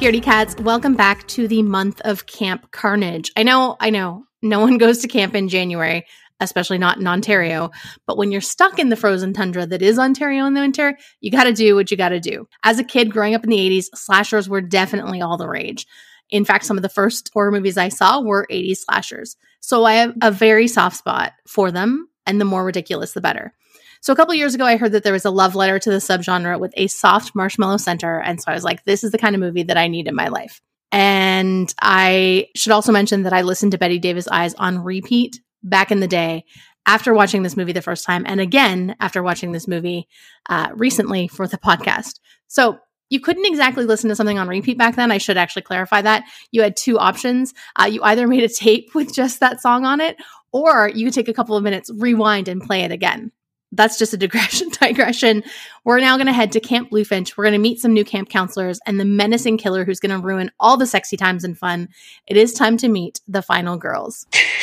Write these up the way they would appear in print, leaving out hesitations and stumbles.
Scaredy Cats. Welcome back to the month of Camp Carnage. I know. No one goes to camp in January, especially not in Ontario. But when you're stuck in the frozen tundra that is Ontario in the winter, you got to do what you got to do. As a kid growing up in the 80s, slashers were definitely all the rage. In fact, some of the first horror movies I saw were 80s slashers. So I have a very soft spot for them, and the more ridiculous, the better. So a couple years ago, I heard that there was a love letter to the subgenre with a soft marshmallow center. And so I was like, this is the kind of movie that I need in my life. And I should also mention that I listened to Bette Davis Eyes on repeat back in the day after watching this movie the first time. And again, after watching this movie recently for the podcast. So you couldn't exactly listen to something on repeat back then. I should actually clarify that. You had two options. You either made a tape with just that song on it, or you could take a couple of minutes, rewind, and play it again. That's just a digression. We're now going to head to Camp Bluefinch. We're going to meet some new camp counselors and the menacing killer who's going to ruin all the sexy times and fun. It is time to meet the final girls.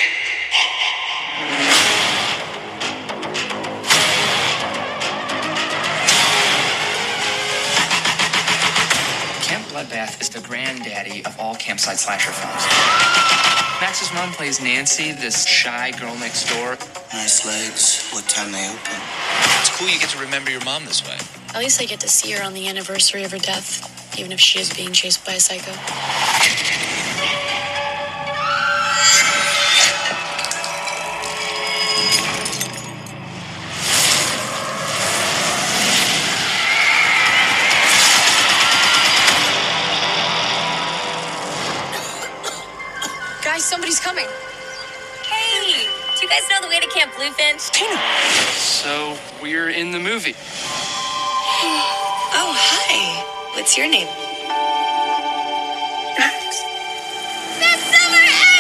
Camp Bloodbath is the granddaddy of all campsite slasher films. Max's mom plays Nancy, this shy girl next door. Nice legs. What time they open? It's cool you get to remember your mom this way. At least I get to see her on the anniversary of her death, even if she is being chased by a psycho. Guys, somebody's coming. Hey, do you guys know the way to Camp Bluefinch? Tina! So, we're in the movie. Oh, hi. What's your name? Best summer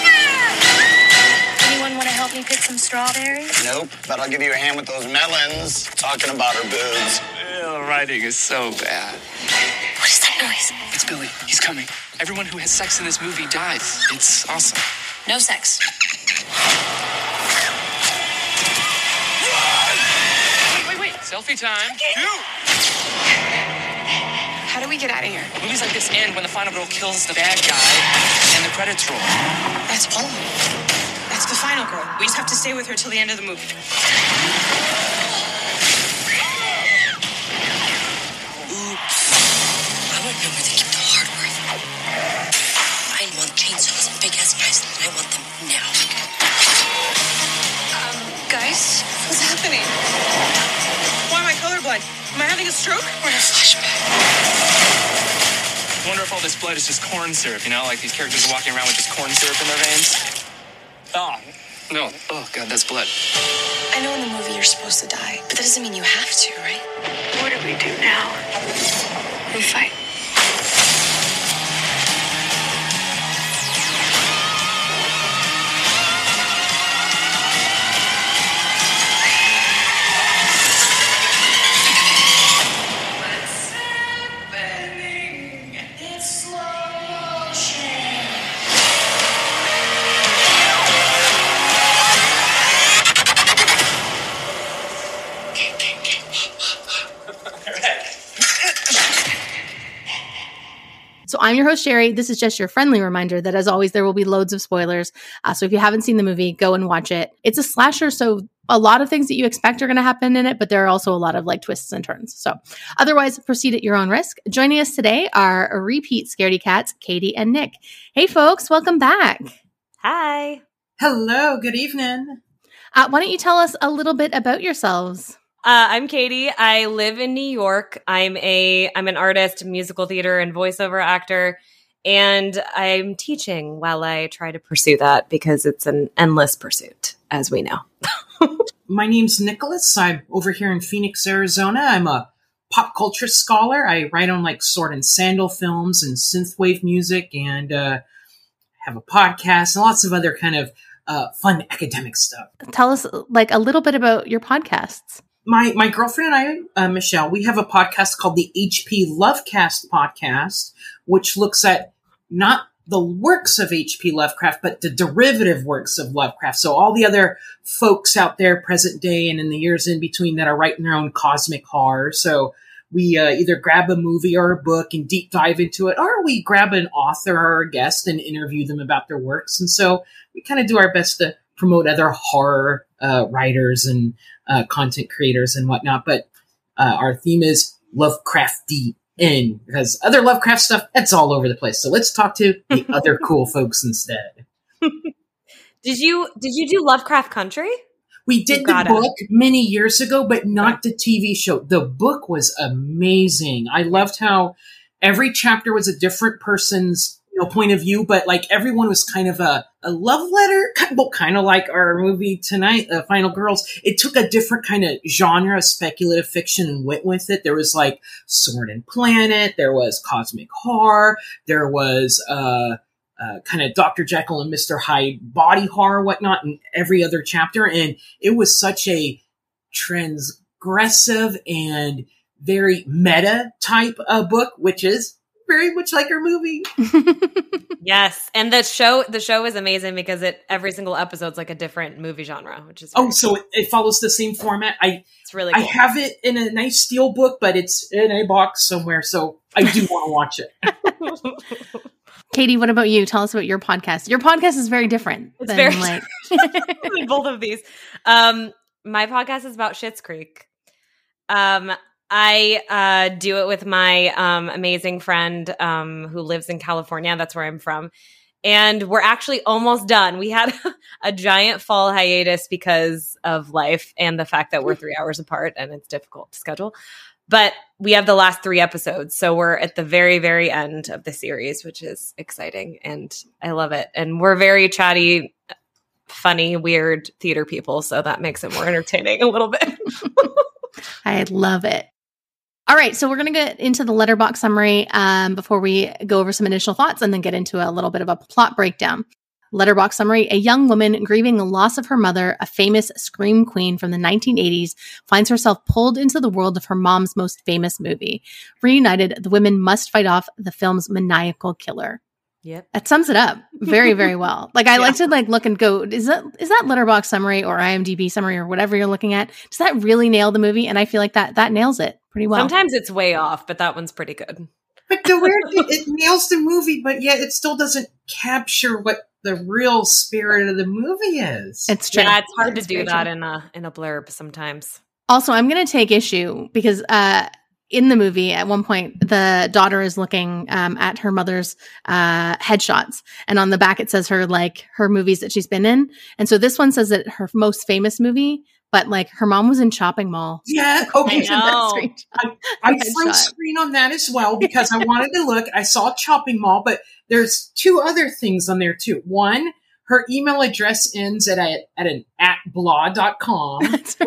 ever! Anyone want to help me pick some strawberries? Nope, but I'll give you a hand with those melons. Talking about her boobs. The writing is so bad. What is that noise? It's Billy. He's coming. Everyone who has sex in this movie dies. It's awesome. No sex. Wait. Selfie time. How do we get out of here? Movies like this end when the final girl kills the bad guy and the credits roll. That's all. That's the final girl. We just have to stay with her till the end of the movie. Oops. I want to know where they keep the hardware. I want chainsaws and big ass knives, and I want them now. Guys, what's happening? Why am I colorblind? Am I having a stroke? We're in a flashback. I wonder if all this blood is just corn syrup, you know? Like these characters are walking around with just corn syrup in their veins. Oh, no. Oh, God, that's blood. I know in the movie you're supposed to die, but that doesn't mean you have to, right? What do we do now? We fight. So I'm your host, Sherry. This is just your friendly reminder that, as always, there will be loads of spoilers. So if you haven't seen the movie, go and watch it. It's a slasher, so a lot of things that you expect are going to happen in it, but there are also a lot of like twists and turns. So otherwise, proceed at your own risk. Joining us today are a repeat Scaredy Cats, Katie and Nick. Hey, folks, welcome back. Hi. Hello, good evening. Why don't you tell us a little bit about yourselves? I'm Katie. I live in New York. I'm an artist, musical theater and voiceover actor, and I'm teaching while I try to pursue that because it's an endless pursuit, as we know. My name's Nicholas. I'm over here in Phoenix, Arizona. I'm a pop culture scholar. I write on like Sword and Sandal films and synthwave music, and have a podcast and lots of other kind of fun academic stuff. Tell us like a little bit about your podcasts. My girlfriend and I, Michelle, we have a podcast called the HP Lovecast podcast, which looks at not the works of H.P. Lovecraft, but the derivative works of Lovecraft. So all the other folks out there present day and in the years in between that are writing their own cosmic horror. So we either grab a movie or a book and deep dive into it, or we grab an author or a guest and interview them about their works. And so we kind of do our best to promote other horror writers and content creators and whatnot. But our theme is Lovecraftian, because other Lovecraft stuff, that's all over the place. So let's talk to the other cool folks instead. Did you do Lovecraft Country? We did the book many years ago, but not the TV show. The book was amazing. I loved how every chapter was a different person's point of view, but like everyone was kind of a love letter, kind of like our movie tonight, Final Girls. It took a different kind of genre of speculative fiction and went with it. There was like Sword and Planet. There was cosmic horror. There was kind of Dr. Jekyll and Mr. Hyde body horror, whatnot, in every other chapter. And it was such a transgressive and very meta type of book, which is very much like our movie. Yes. And the show is amazing because every single episode's like a different movie genre, which is so it follows the same format. It's really cool. I have it in a nice steel book, but it's in a box somewhere, so I do want to watch it. Katie, what about you? Tell us about your podcast. Your podcast is very different. It's very like both of these. My podcast is about Schitt's Creek. I do it with my amazing friend who lives in California. That's where I'm from. And we're actually almost done. We had a giant fall hiatus because of life and the fact that we're 3 hours apart and it's difficult to schedule. But we have the last 3 episodes. So we're at the very, very end of the series, which is exciting. And I love it. And we're very chatty, funny, weird theater people. So that makes it more entertaining a little bit. I love it. All right, so we're going to get into the Letterboxd summary before we go over some initial thoughts and then get into a little bit of a plot breakdown. Letterboxd summary: a young woman grieving the loss of her mother, a famous scream queen from the 1980s, finds herself pulled into the world of her mom's most famous movie. Reunited, the women must fight off the film's maniacal killer. Yep. That sums it up very, very well. Like I like to look and go, is that Letterboxd summary or IMDb summary or whatever you're looking at? Does that really nail the movie? And I feel like that nails it pretty well. Sometimes it's way off, but that one's pretty good. But the weird thing, it nails the movie, but yet it still doesn't capture what the real spirit of the movie is. It's true. Yeah, it's hard to do that in a blurb sometimes. Also, I'm going to take issue because in the movie, at one point, the daughter is looking at her mother's headshots, and on the back it says her movies that she's been in. And so this one says that her most famous movie, but like her mom was in Chopping Mall. Yeah, okay. I freeze screen on that as well because I wanted to look. I saw Chopping Mall, but there's 2 other things on there too. One, her email address ends at an @blah.com, which is,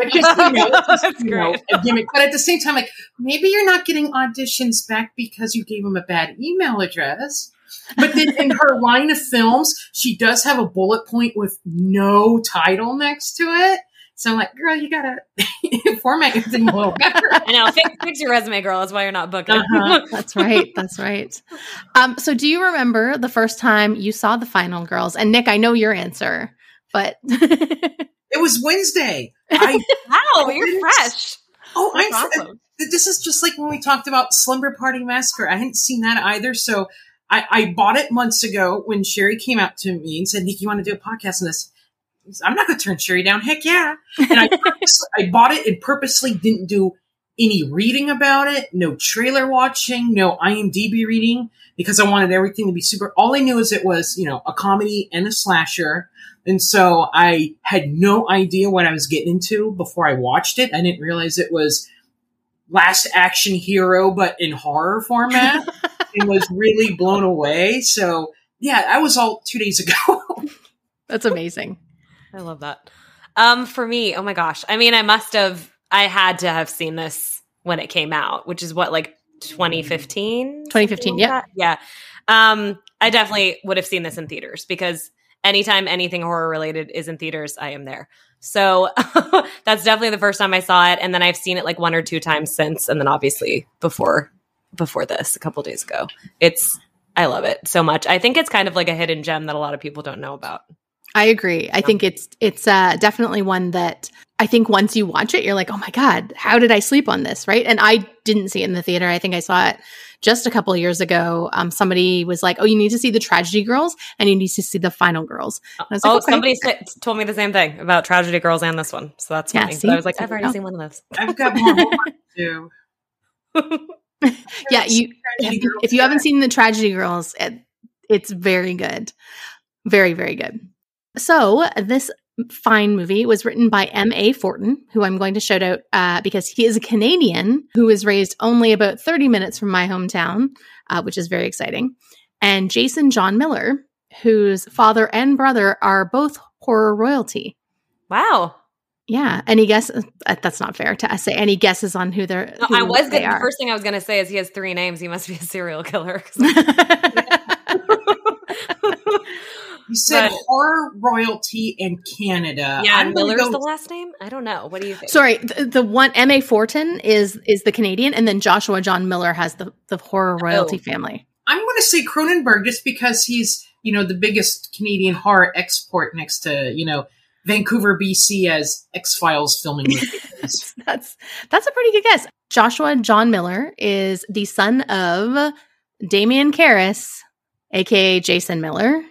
a gimmick. But at the same time, like, maybe you're not getting auditions back because you gave them a bad email address. But then in her line of films, she does have a bullet point with no title next to it. So I'm like, girl, you gotta format your thing a little better. I know. Fix your resume, girl. That's why you're not booking. That's right. That's right. So do you remember the first time you saw the Final Girls? And Nick, I know your answer, but it was Wednesday. Wow, you're fresh. Oh, awesome. This is just like when we talked about Slumber Party Massacre. I hadn't seen that either. So I bought it months ago when Sherry came out to me and said, Nick, you want to do a podcast on this? I'm not going to turn Sherry down. Heck yeah. And I bought it and purposely didn't do any reading about it. No trailer watching, no IMDb reading, because I wanted everything to be super. All I knew is it was, a comedy and a slasher. And so I had no idea what I was getting into before I watched it. I didn't realize it was Last Action Hero, but in horror format. And was really blown away. So yeah, that was all 2 days ago. That's amazing. I love that. For me, oh my gosh. I mean, I had to have seen this when it came out, which is what, like 2015? 2015, yeah. Yeah. I definitely would have seen this in theaters because anytime anything horror related is in theaters, I am there. So that's definitely the first time I saw it. And then I've seen it like 1 or 2 times since. And then obviously before this, a couple days ago. I love it so much. I think it's kind of like a hidden gem that a lot of people don't know about. I agree. I think it's definitely one that I think once you watch it, you're like, oh my God, how did I sleep on this? Right. And I didn't see it in the theater. I think I saw it just a couple of years ago. Somebody was like, oh, you need to see the Tragedy Girls and you need to see the Final Girls. And I was like, okay. Somebody told me the same thing about Tragedy Girls and this one. So that's funny. See? I was like, I've already seen one of those. I've got more homework to do. Yeah. If you haven't seen the Tragedy Girls, it's very good. Very, very good. So this fine movie was written by M.A. Fortin, who I'm going to shout out because he is a Canadian who was raised only about 30 minutes from my hometown, which is very exciting. And Jason John Miller, whose father and brother are both horror royalty. Wow. Yeah. Any guesses? That's not fair to say. Any guesses on who they're? No, the first thing I was going to say is he has 3 names. He must be a serial killer. You said horror royalty in Canada. Yeah, Miller's the last name? I don't know. What do you think? Sorry, the one, M.A. Fortin is the Canadian, and then Joshua John Miller has the horror royalty family. I'm going to say Cronenberg just because he's, the biggest Canadian horror export next to, Vancouver, BC as X-Files filming. That's a pretty good guess. Joshua John Miller is the son of Damien Karras, a.k.a. Jason Miller.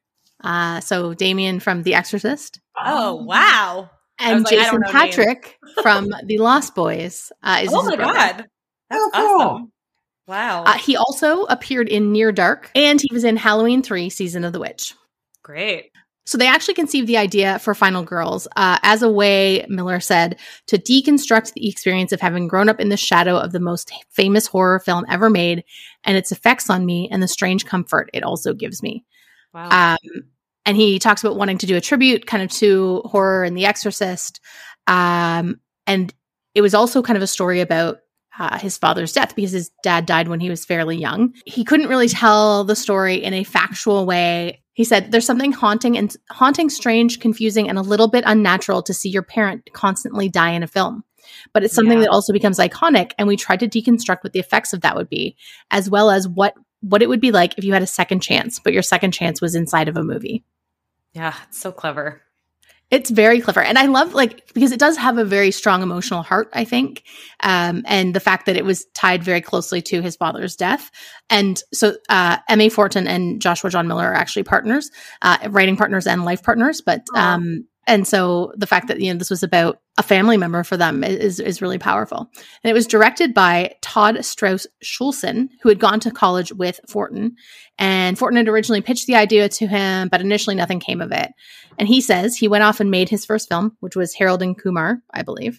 So Damien from The Exorcist. Oh, wow. And Jason Patrick from The Lost Boys is his brother. God. That's awesome. Wow. He also appeared in Near Dark, and he was in Halloween 3, Season of the Witch. Great. So they actually conceived the idea for Final Girls as a way, Miller said, to deconstruct the experience of having grown up in the shadow of the most famous horror film ever made and its effects on me and the strange comfort it also gives me. Wow. And he talks about wanting to do a tribute kind of to horror and The Exorcist. And it was also kind of a story about his father's death because his dad died when he was fairly young. He couldn't really tell the story in a factual way. He said, there's something haunting, strange, confusing, and a little bit unnatural to see your parent constantly die in a film. But it's something that also becomes iconic. And we tried to deconstruct what the effects of that would be, as well as what it would be like if you had a second chance, but your second chance was inside of a movie. Yeah, it's so clever. It's very clever. And I love, because it does have a very strong emotional heart, I think. And the fact that it was tied very closely to his father's death. And so M.A. Fortin and Joshua John Miller are actually partners, writing partners and life partners. But, and so the fact that, this was about a family member for them is really powerful. And it was directed by Todd Strauss Schulson, who had gone to college with Fortin. And Fortin had originally pitched the idea to him, but initially nothing came of it. And he says he went off and made his first film, which was Harold and Kumar, I believe.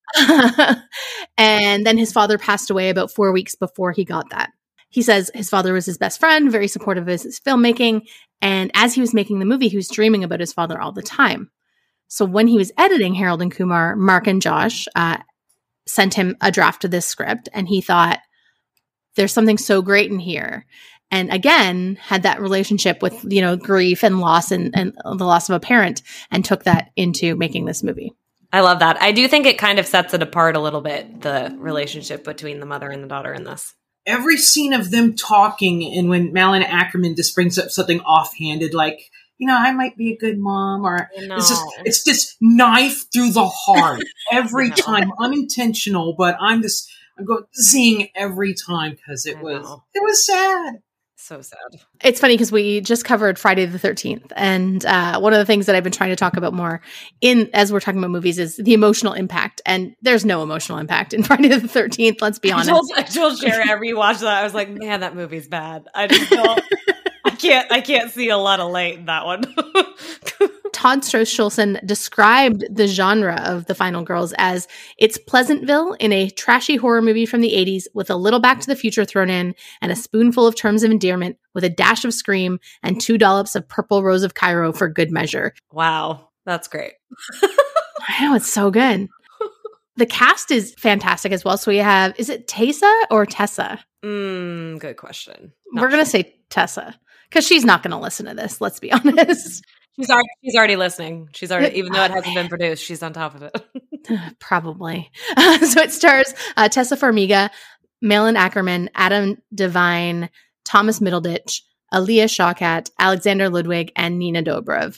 And then his father passed away about 4 weeks before he got that. He says his father was his best friend, very supportive of his filmmaking. And as he was making the movie, he was dreaming about his father all the time. So when he was editing Harold and Kumar, Mark and Josh sent him a draft of this script, and he thought, there's something so great in here. And again, had that relationship with, grief and loss and the loss of a parent, and took that into making this movie. I love that. I do think it kind of sets it apart a little bit, the relationship between the mother and the daughter in this. Every scene of them talking, and when Malin Ackerman just brings up something offhanded, like, I might be a good mom, or it's just knife through the heart every time, unintentional, but I'm going zing every time because it was sad. So sad. It's funny because we just covered Friday the 13th. And one of the things that I've been trying to talk about more as we're talking about movies is the emotional impact. And there's no emotional impact in Friday the 13th. Let's be honest. I told Sherry, I rewatched that. I was like, man, that movie's bad. I just don't. I can't see a lot of light in that one. Todd Strauss Schulson described the genre of The Final Girls as it's Pleasantville in a trashy horror movie from the 80s with a little Back to the Future thrown in and a spoonful of terms of endearment with a dash of Scream and 2 dollops of Purple Rose of Cairo for good measure. Wow. That's great. I know, it's so good. The cast is fantastic as well. So we have, is it Tessa or Tessa? Good question. We're going to say Tessa because she's not going to listen to this. Let's be honest. She's already listening. She's already, even though it hasn't been produced, she's on top of it. Probably. So it stars Tessa Farmiga, Malin Ackerman, Adam Devine, Thomas Middleditch, Aaliyah Shawkat, Alexander Ludwig, and Nina Dobrev.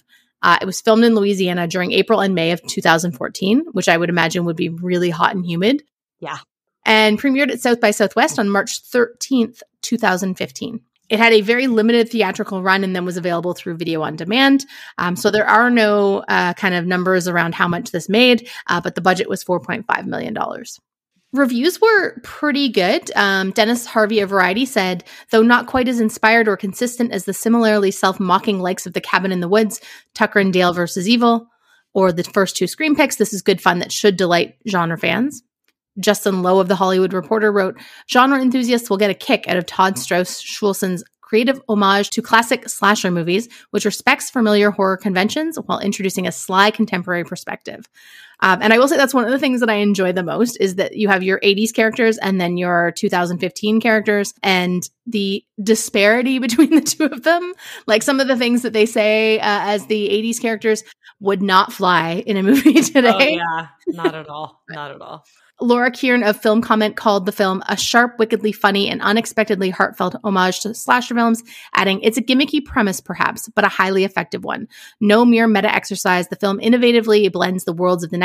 It was filmed in Louisiana during April and May of 2014, which I would imagine would be really hot and humid. Yeah. And premiered at South by Southwest on March 13th, 2015. It had a very limited theatrical run and then was available through video on demand. So there are no kind of numbers around how much this made, but the budget was $4.5 million. Reviews were pretty good. Dennis Harvey of Variety said, though not quite as inspired or consistent as the similarly self-mocking likes of The Cabin in the Woods, Tucker and Dale vs. Evil, or the first two Scream picks, this is good fun that should delight genre fans. Justin Lowe of The Hollywood Reporter wrote, genre enthusiasts will get a kick out of Todd Strauss Schulson's creative homage to classic slasher movies, which respects familiar horror conventions while introducing a sly contemporary perspective. And I will say that's one of the things that I enjoy the most is that you have your 80s characters and then your 2015 characters, and the disparity between the two of them. Like some of the things that they say as the 80s characters would not fly in a movie today. Oh, yeah. Not at all. Not at all. Laura Kieran of Film Comment called the film a sharp, wickedly funny, and unexpectedly heartfelt homage to slasher films, adding, it's a gimmicky premise perhaps, but a highly effective one. No mere meta exercise, the film innovatively blends the worlds of the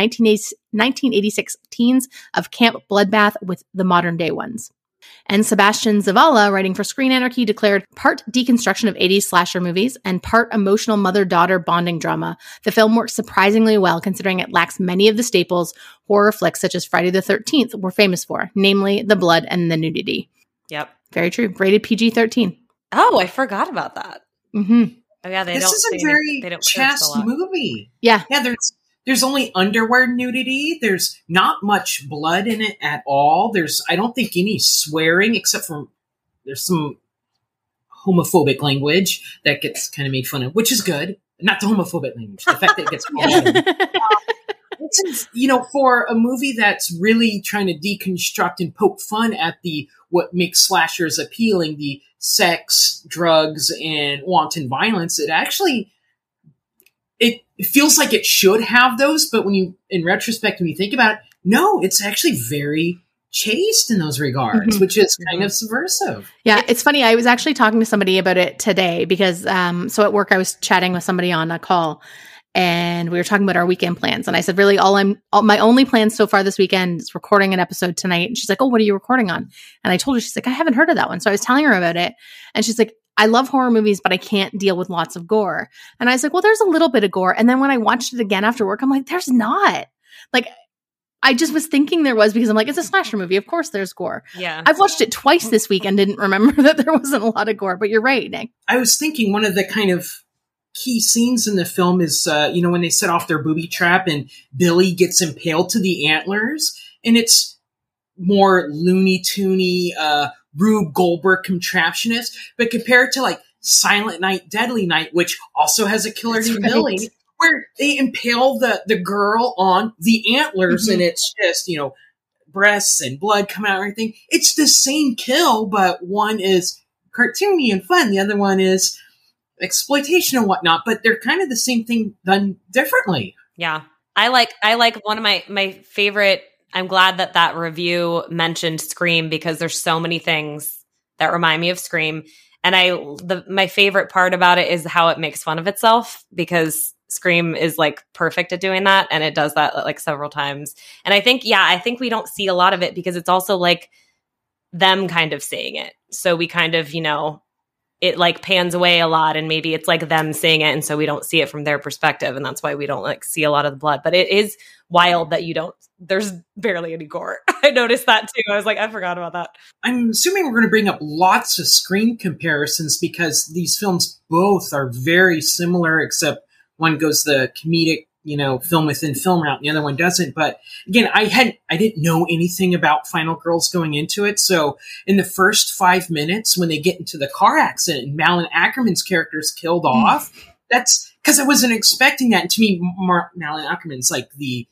1986 teens of Camp Bloodbath with the modern day ones. And Sebastian Zavala, writing for Screen Anarchy, declared, part deconstruction of 80s slasher movies and part emotional mother-daughter bonding drama. The film works surprisingly well considering it lacks many of the staples horror flicks such as Friday the 13th were famous for, namely the blood and the nudity. Yep. Very true. Rated PG-13. Oh, I forgot about that. Mm-hmm. Oh, yeah, This is a very chaste movie. Yeah. Yeah, there's only underwear nudity. There's not much blood in it at all. I don't think any swearing except for there's some homophobic language that gets kind of made fun of, which is good. Not the homophobic language, the fact that it gets for a movie that's really trying to deconstruct and poke fun at what makes slashers appealing, the sex, drugs, and wanton violence, it feels like it should have those, but in retrospect, when you think about it, no, it's actually very chaste in those regards, which is kind of subversive. Yeah, it's funny. I was actually talking to somebody about it today because, so at work, I was chatting with somebody on a call and we were talking about our weekend plans. And I said, really, my only plans so far this weekend is recording an episode tonight. And she's like, oh, what are you recording on? And I told her, she's like, I haven't heard of that one. So I was telling her about it. And she's like, I love horror movies, but I can't deal with lots of gore. And I was like, well, there's a little bit of gore. And then when I watched it again after work, I'm like, there's not. Like, I just was thinking there was because I'm like, it's a slasher movie. Of course there's gore. Yeah. I've watched it twice this week and didn't remember that there wasn't a lot of gore, but you're right, Nick. I was thinking one of the kind of key scenes in the film is, when they set off their booby trap and Billy gets impaled to the antlers, and it's more Looney Toony, Rube Goldberg contraptionist, but compared to like Silent Night, Deadly Night, which also has a killer named Billy, where they impale the girl on the antlers and it's just, breasts and blood come out and everything. It's the same kill, but one is cartoony and fun. The other one is exploitation and whatnot, but they're kind of the same thing done differently. Yeah. I like one of my favorite. I'm glad that review mentioned Scream because there's so many things that remind me of Scream. And my favorite part about it is how it makes fun of itself because Scream is like perfect at doing that. And it does that like several times. And I think we don't see a lot of it because it's also like them kind of saying it. So we kind of, it like pans away a lot and maybe it's like them saying it. And so we don't see it from their perspective. And that's why we don't like see a lot of the blood, but it is wild that there's barely any gore. I noticed that too. I was like, I forgot about that. I'm assuming we're going to bring up lots of Scream comparisons because these films both are very similar, except one goes the comedic, film within film route, and the other one doesn't. But again, I didn't know anything about Final Girls going into it. So in the first 5 minutes, when they get into the car accident and Malin Ackerman's character is killed off, that's because I wasn't expecting that. And to me, Malin Ackerman's like the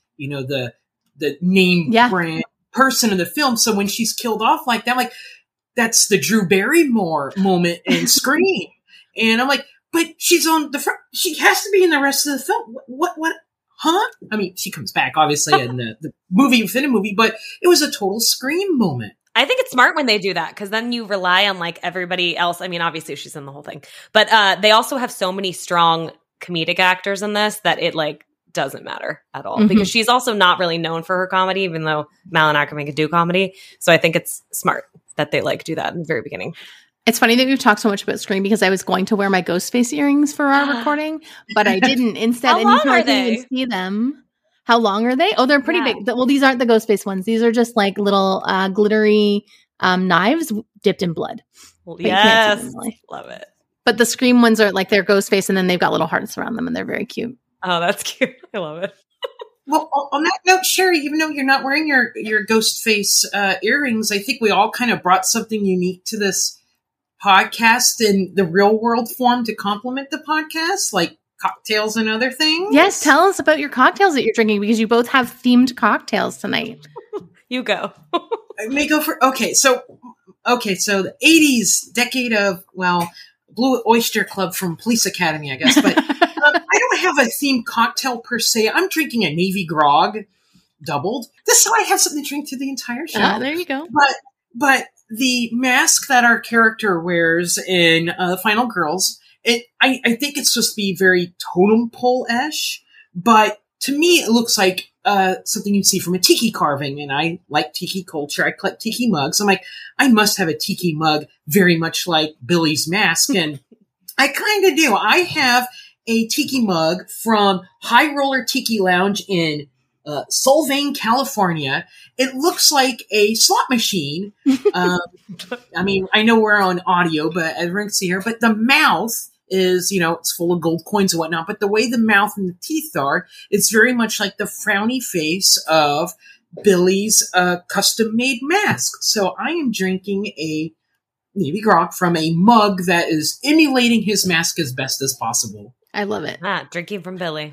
name brand person in the film. So when she's killed off like that, I'm like, that's the Drew Barrymore moment in Scream. And I'm like, but she's on the front. She has to be in the rest of the film. What? Huh? I mean, she comes back, obviously, in the movie within a movie, but it was a total Scream moment. I think it's smart when they do that because then you rely on like everybody else. I mean, obviously she's in the whole thing, but they also have so many strong comedic actors in this that it like doesn't matter at all because she's also not really known for her comedy, even though Malin Ackerman could do comedy. So I think it's smart that they like do that in the very beginning. It's funny that we've talked so much about Scream because I was going to wear my Ghostface earrings for our recording, but I didn't. Instead, How long are I didn't even see them. How long are they? Oh, they're pretty big. Well, these aren't the Ghostface ones. These are just like little glittery knives dipped in blood. Well, yes, love it. But the Scream ones are like their Ghostface, and then they've got little hearts around them, and they're very cute. Oh, that's cute. I love it. Well, on that note, Sherry, even though you're not wearing your Ghostface earrings, I think we all kind of brought something unique to this podcast in the real world form to complement the podcast, like cocktails and other things. Yes, tell us about your cocktails that you're drinking because you both have themed cocktails tonight. You go. I may go for so the 80s decade of Blue Oyster Club from Police Academy, I guess, but I don't have a themed cocktail per se. I'm drinking a Navy Grog doubled. This is so I have something to drink through the entire show. There you go. But the mask that our character wears in The Final Girls, I think it's supposed to be very totem pole-ish, but to me it looks like something you'd see from a tiki carving, and I like tiki culture. I collect tiki mugs. I'm like, I must have a tiki mug very much like Billy's mask, and I kind of do. I have a tiki mug from High Roller Tiki Lounge in Solvang, California. It looks like a slot machine. I mean, I know we're on audio, but everyone can see here. But the mouth is, it's full of gold coins and whatnot. But the way the mouth and the teeth are, it's very much like the frowny face of Billy's custom-made mask. So I am drinking a Navy Grog from a mug that is emulating his mask as best as possible. I love it. Drinking from Billy.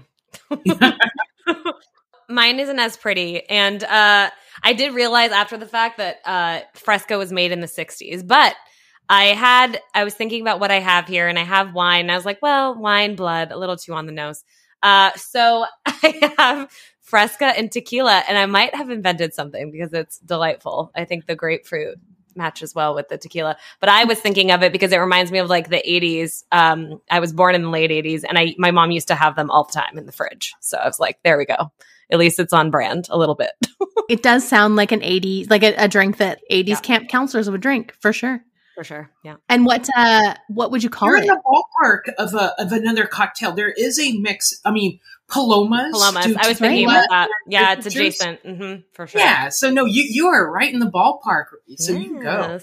Mine isn't as pretty. And I did realize after the fact that Fresca was made in the 60s. But I was thinking about what I have here, and I have wine. And I was like, well, wine, blood, a little too on the nose. So I have Fresca and tequila, and I might have invented something because it's delightful. I think the grapefruit matches well with the tequila. But I was thinking of it because it reminds me of like the 80s. I was born in the late 80s, and my mom used to have them all the time in the fridge. So I was like, there we go. At least it's on brand a little bit. It does sound like an 80s, like a drink that 80s camp counselors would drink, for sure. For sure, yeah. And what would you call You're it? in the ballpark of another cocktail. There is a mix. I mean, Palomas. I was thinking about that. Yeah, it's adjacent. Mm-hmm, for sure. Yeah, so no, you are right in the ballpark. So you can go.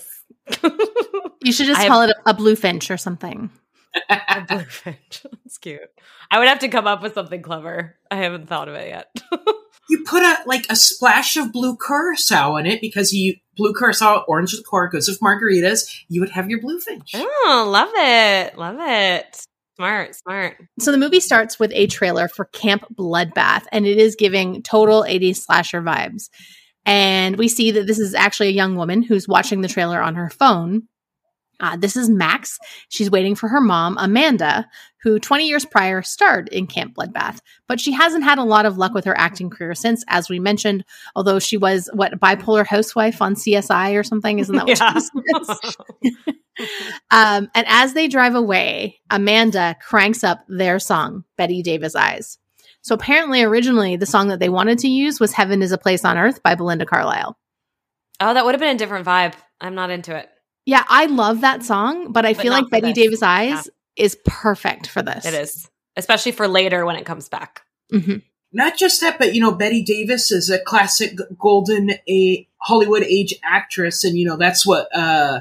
You should just call it a Bluefinch or something. A Bluefinch. That's cute. I would have to come up with something clever. I haven't thought of it yet. You put a splash of blue curacao in it because blue curacao, orange liqueur goes with margaritas. You would have your Bluefinch. Oh, love it. Love it. Smart. So the movie starts with a trailer for Camp Bloodbath, and it is giving total 80s slasher vibes. And we see that this is actually a young woman who's watching the trailer on her phone. This is Max. She's waiting for her mom, Amanda, who 20 years prior starred in Camp Bloodbath. But she hasn't had a lot of luck with her acting career since, as we mentioned, although she was, bipolar housewife on CSI or something? Isn't that what she was? And as they drive away, Amanda cranks up their song, Betty Davis Eyes. So apparently, originally, the song that they wanted to use was Heaven is a Place on Earth by Belinda Carlisle. Oh, that would have been a different vibe. I'm not into it. Yeah, I love that song, but I feel like Betty Davis Eyes is perfect for this. It is, especially for later when it comes back. Mm-hmm. Not just that, but, Betty Davis is a classic golden Hollywood age actress, and, that's what,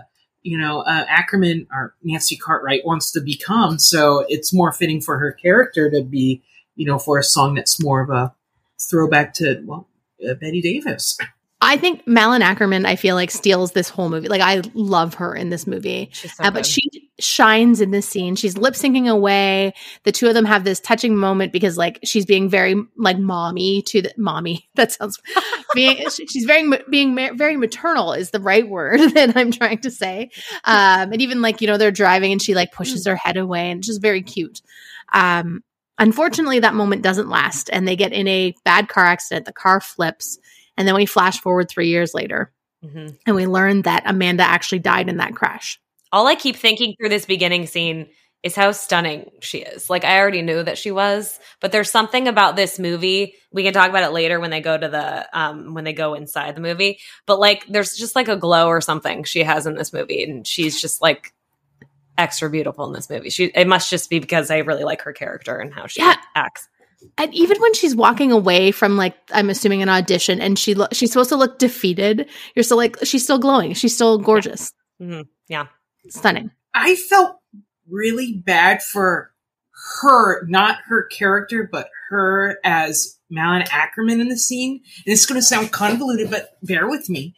Ackerman or Nancy Cartwright wants to become, so it's more fitting for her character to be, for a song that's more of a throwback to, Betty Davis. I think Malin Ackerman, I feel like, steals this whole movie. Like, I love her in this movie. She's so but she shines in this scene. She's lip syncing away. The two of them have this touching moment because, like, she's being very, like, mommy to the mommy. That sounds she's being very maternal is the right word that I'm trying to say. And even, like, they're driving and she, like, pushes her head away, and it's just very cute. Unfortunately, that moment doesn't last, and they get in a bad car accident. The car flips. And then we flash forward 3 years later, and we learn that Amanda actually died in that crash. All I keep thinking through this beginning scene is how stunning she is. Like, I already knew that she was, but there's something about this movie. We can talk about it later when they go to when they go inside the movie. But like, there's just like a glow or something she has in this movie, and she's just like extra beautiful in this movie. It must just be because I really like her character and how she acts. And even when she's walking away from, like, I'm assuming an audition, and she's supposed to look defeated, you're still like, she's still glowing. She's still gorgeous. Mm-hmm. Yeah. Stunning. I felt really bad for her, not her character, but her as Malin Ackerman in the scene. And it's going to sound convoluted, but bear with me.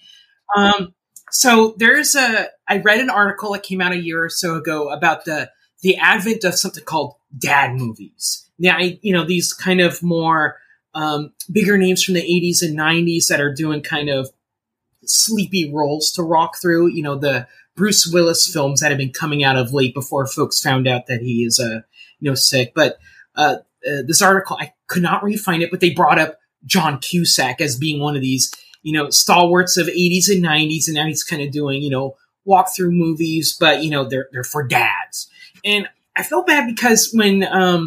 So I read an article that came out a year or so ago about the advent of something called dad movies. Now, these kind of more bigger names from the 80s and 90s that are doing kind of sleepy roles to rock through, the Bruce Willis films that have been coming out of late before folks found out that he is sick. But this article, I could not really find it, but they brought up John Cusack as being one of these, stalwarts of 80s and 90s, and now he's kind of doing, walk-through movies, but, they're for dads. And I felt bad because when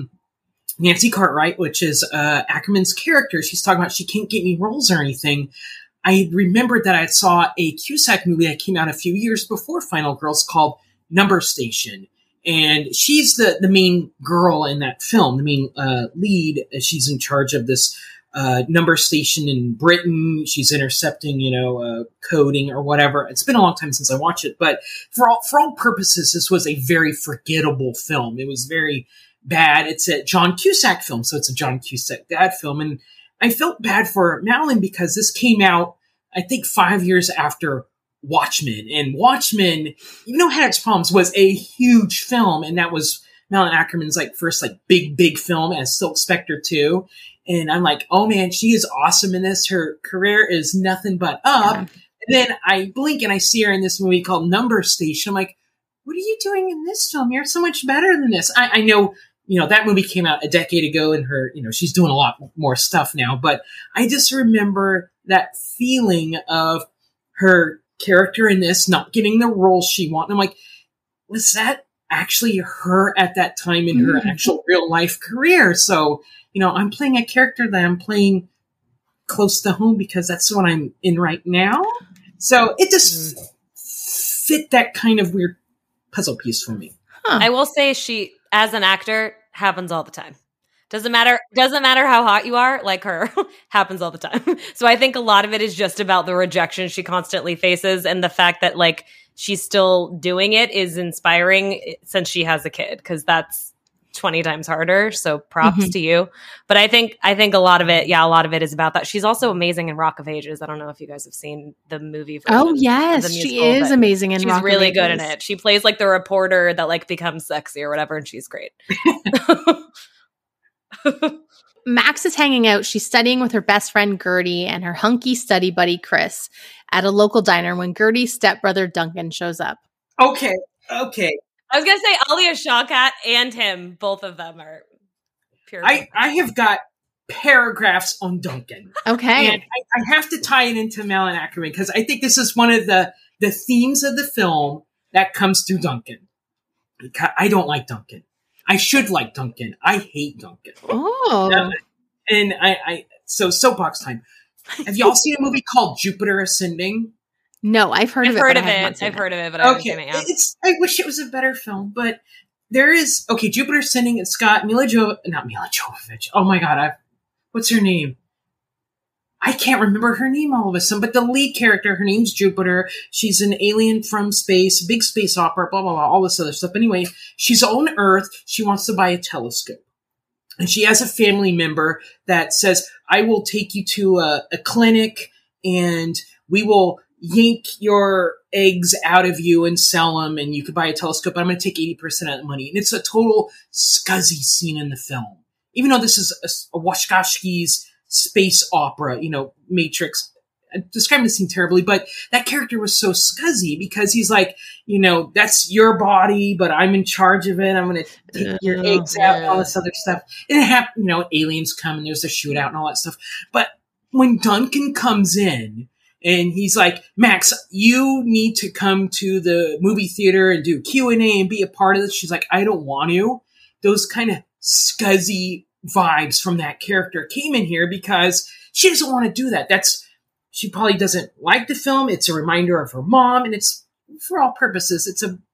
Nancy Cartwright, which is Ackerman's character, she's talking about she can't get any roles or anything, I remembered that I saw a Cusack movie that came out a few years before Final Girls called Number Station. And she's the main girl in that film, the main lead. She's in charge of this number station in Britain. She's intercepting, coding or whatever. It's been a long time since I watched it, but for all purposes, this was a very forgettable film. It was very bad. It's a John Cusack film, so it's a John Cusack dad film. And I felt bad for Malin because this came out, I think, 5 years after Watchmen. And Watchmen, even though it had its problems, was a huge film. And that was Malin Ackerman's first big film as Silk Spectre 2. And I'm like, oh man, she is awesome in this. Her career is nothing but up. Yeah. And then I blink and I see her in this movie called Number Station. I'm like, what are you doing in this film? You're so much better than this. I know, that movie came out a decade ago and her, she's doing a lot more stuff now, but I just remember that feeling of her character in this not getting the role she wanted. I'm like, was that actually her at that time in her actual real life career? So, I'm playing a character that I'm playing close to home because that's what I'm in right now. So it just fit that kind of weird puzzle piece for me. Huh. I will say she, as an actor, happens all the time. Doesn't matter how hot you are, like her, happens all the time. So I think a lot of it is just about the rejection she constantly faces, and the fact that she's still doing it is inspiring since she has a kid, because that's 20 times harder. So props to you. But I think a lot of it is about that. She's also amazing in Rock of Ages. I don't know if you guys have seen the movie version. Oh yes, musical, she is amazing in Rock of Ages. She's really good in it. She plays the reporter that becomes sexy or whatever, and she's great. Max is hanging out. She's studying with her best friend Gertie and her hunky study buddy Chris at a local diner when Gertie's stepbrother Duncan shows up. Okay. I was going to say Alia Shawkat and him, both of them are pure. I have got paragraphs on Duncan. Okay. And I have to tie it into Malin Ackerman because I think this is one of the themes of the film that comes through Duncan. Because I don't like Duncan. I should like Duncan. I hate Duncan. Oh. And so soapbox time. Have y'all seen a movie called Jupiter Ascending? No, I've heard of it. I've heard of it, but I haven't seen it yet. I wish it was a better film, but there is Jupiter Ascending. It's got not Mila Jovovich. Oh my God, what's her name? I can't remember her name all of a sudden. But the lead character, her name's Jupiter. She's an alien from space, big space opera, blah blah blah, all this other stuff. Anyway, she's on Earth. She wants to buy a telescope, and she has a family member that says, "I will take you to a clinic, and we will yank your eggs out of you and sell them, and you could buy a telescope. I'm going to take 80% of the money." And it's a total scuzzy scene in the film. Even though this is a Wachowski's space opera, Matrix. I'm describing the scene terribly, but that character was so scuzzy because he's like, that's your body, but I'm in charge of it. I'm going to take your eggs out and all this other stuff. And it happened, aliens come and there's a shootout and all that stuff. But when Duncan comes in, And he's like, Max, you need to come to the movie theater and do Q&A and be a part of this. She's like, I don't want to. Those kind of scuzzy vibes from that character came in here because she doesn't want to do that. She probably doesn't like the film. It's a reminder of her mom, and it's, for all purposes, it's a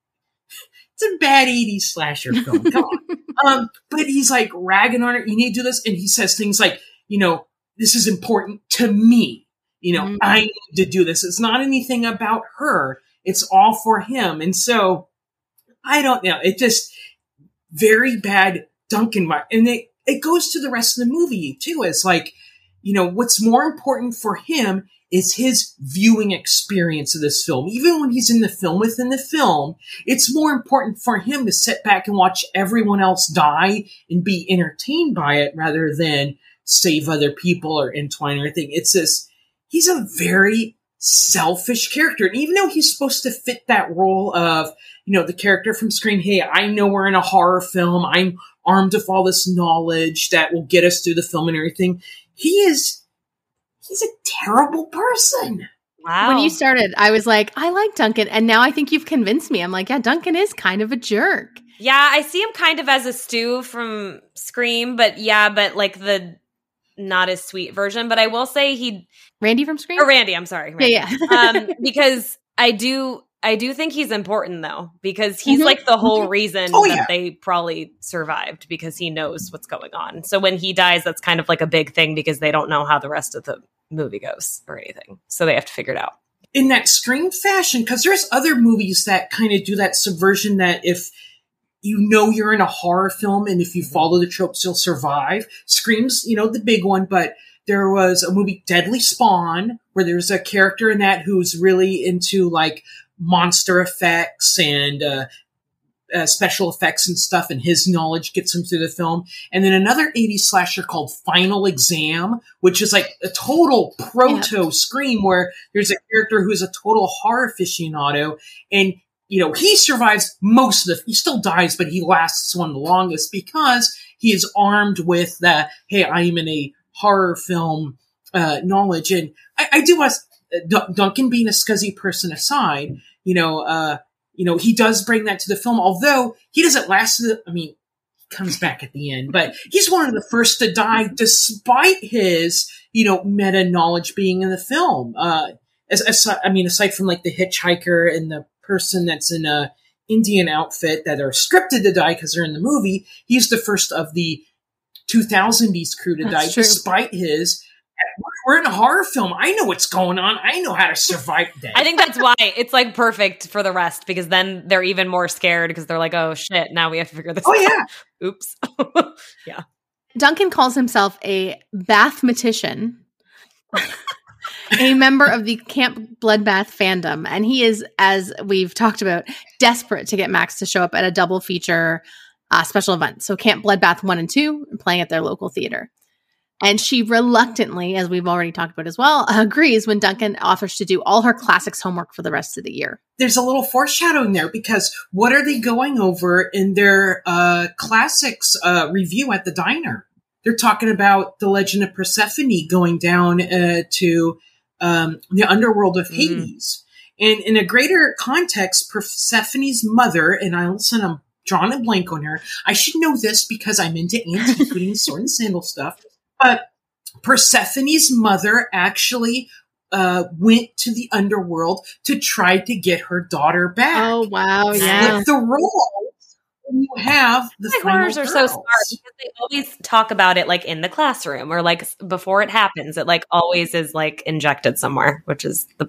bad 80s slasher film. Come on. But he's like ragging on her. You need to do this. And he says things like, this is important to me. I need to do this. It's not anything about her. It's all for him. And so, I don't know. It just, very bad Duncan. And it goes to the rest of the movie, too. It's like, what's more important for him is his viewing experience of this film. Even when he's in the film, within the film, it's more important for him to sit back and watch everyone else die and be entertained by it rather than save other people or entwine or anything. It's this, he's a very selfish character. And even though he's supposed to fit that role of, the character from Scream, hey, I know we're in a horror film. I'm armed with all this knowledge that will get us through the film and everything. He's a terrible person. Wow. When you started, I was like, I like Duncan. And now I think you've convinced me. I'm like, yeah, Duncan is kind of a jerk. Yeah, I see him kind of as a Stu from Scream, but like the not as sweet version. But I will say Randy from Scream? Or Randy, I'm sorry. Randy. Yeah. Because I do think he's important, though, because he's like the whole reason that they probably survived, because he knows what's going on. So when he dies, that's kind of like a big thing because they don't know how the rest of the movie goes or anything. So they have to figure it out. In that Scream fashion, because there's other movies that kind of do that subversion that if you're in a horror film and if you follow the tropes, you'll survive. Scream's, the big one, but there was a movie, Deadly Spawn, where there's a character in that who's really into like monster effects and special effects and stuff, and his knowledge gets him through the film. And then another 80s slasher called Final Exam, which is like a total proto-Scream, where there's a character who's a total horror aficionado, and he survives he still dies, but he lasts one the longest because he is armed with hey, I am in a horror film knowledge. And I do want Duncan being a scuzzy person aside, he does bring that to the film, although he doesn't last. He comes back at the end, but he's one of the first to die despite his, meta knowledge being in the film. Aside from like the hitchhiker and the person that's in a Indian outfit that are scripted to die because they're in the movie, he's the first of the 2000s crew to die, despite his, we're in a horror film. I know what's going on. I know how to survive that. I think that's why it's like perfect for the rest, because then they're even more scared because they're like, oh shit, now we have to figure this out. Yeah. Oops. Yeah. Duncan calls himself a bathmatician, a member of the Camp Bloodbath fandom. And he is, as we've talked about, desperate to get Max to show up at a double feature special event. So Camp Bloodbath 1 and 2 playing at their local theater. And she reluctantly, as we've already talked about as well, agrees when Duncan offers to do all her classics homework for the rest of the year. There's a little foreshadowing there, because what are they going over in their classics review at the diner? They're talking about the legend of Persephone going down to the underworld of Hades. And in a greater context, Persephone's mother, and I'm drawing a blank on her. I should know this because I'm into antiquity and sword and sandal stuff. But Persephone's mother actually went to the underworld to try to get her daughter back. Oh, wow. Yeah. With the role, you have the horrors are so smart because they always talk about it like in the classroom or like before it happens. It like always is like injected somewhere, which is the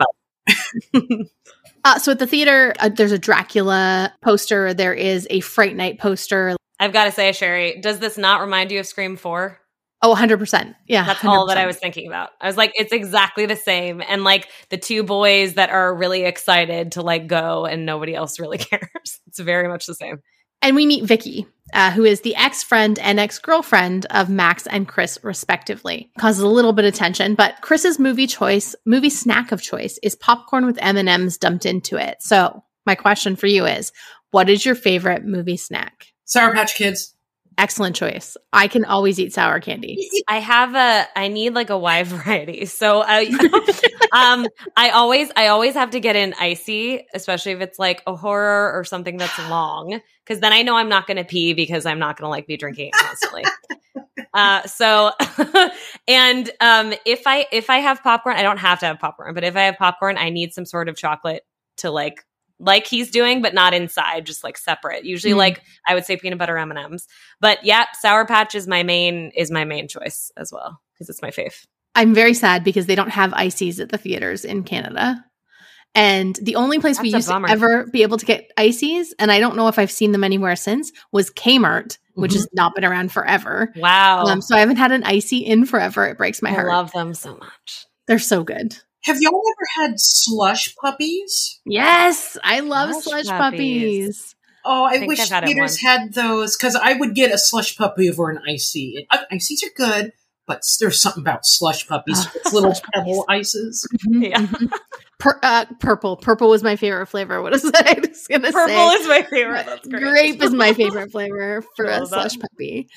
best. So at the theater, there's a Dracula poster. There is a Fright Night poster. I've got to say, Sherry, does this not remind you of Scream 4? Oh, 100%. Yeah. That's 100%. all that I was thinking about. I was like, it's exactly the same. And like the two boys that are really excited to like go and nobody else really cares. It's very much the same. And we meet Vicky, who is the ex-friend and ex-girlfriend of Max and Chris, respectively. Causes a little bit of tension, but Chris's movie snack of choice is popcorn with M&Ms dumped into it. So my question for you is, what is your favorite movie snack? Sour Patch Kids. Excellent choice. I can always eat sour candy. I need like a wide variety. So I always have to get in icy, especially if it's like a horror or something that's long, because then I know I'm not going to pee because I'm not going to like be drinking it constantly. And if I have popcorn, I don't have to have popcorn, but if I have popcorn, I need some sort of chocolate to like he's doing, but not inside, just like separate. Usually like I would say peanut butter M&Ms. But yeah, Sour Patch is my main choice as well, because it's my fave. I'm very sad because they don't have ices at the theaters in Canada. And the only place we used to ever be able to get ices, and I don't know if I've seen them anywhere since, was Kmart, which has not been around forever. Wow. So I haven't had an icy in forever. It breaks my heart. I love them so much. They're so good. Have y'all ever had slush puppies? Yes, I love slush puppies. Oh, I wish theaters had those, because I would get a slush puppy over an icy. Ices are good, but there's something about slush puppies. It's little pebble ices. Yeah. Purple. Purple was my favorite flavor. What is that? I was going to say. Purple is my favorite. That's great. Grape is my favorite flavor for a slush puppy.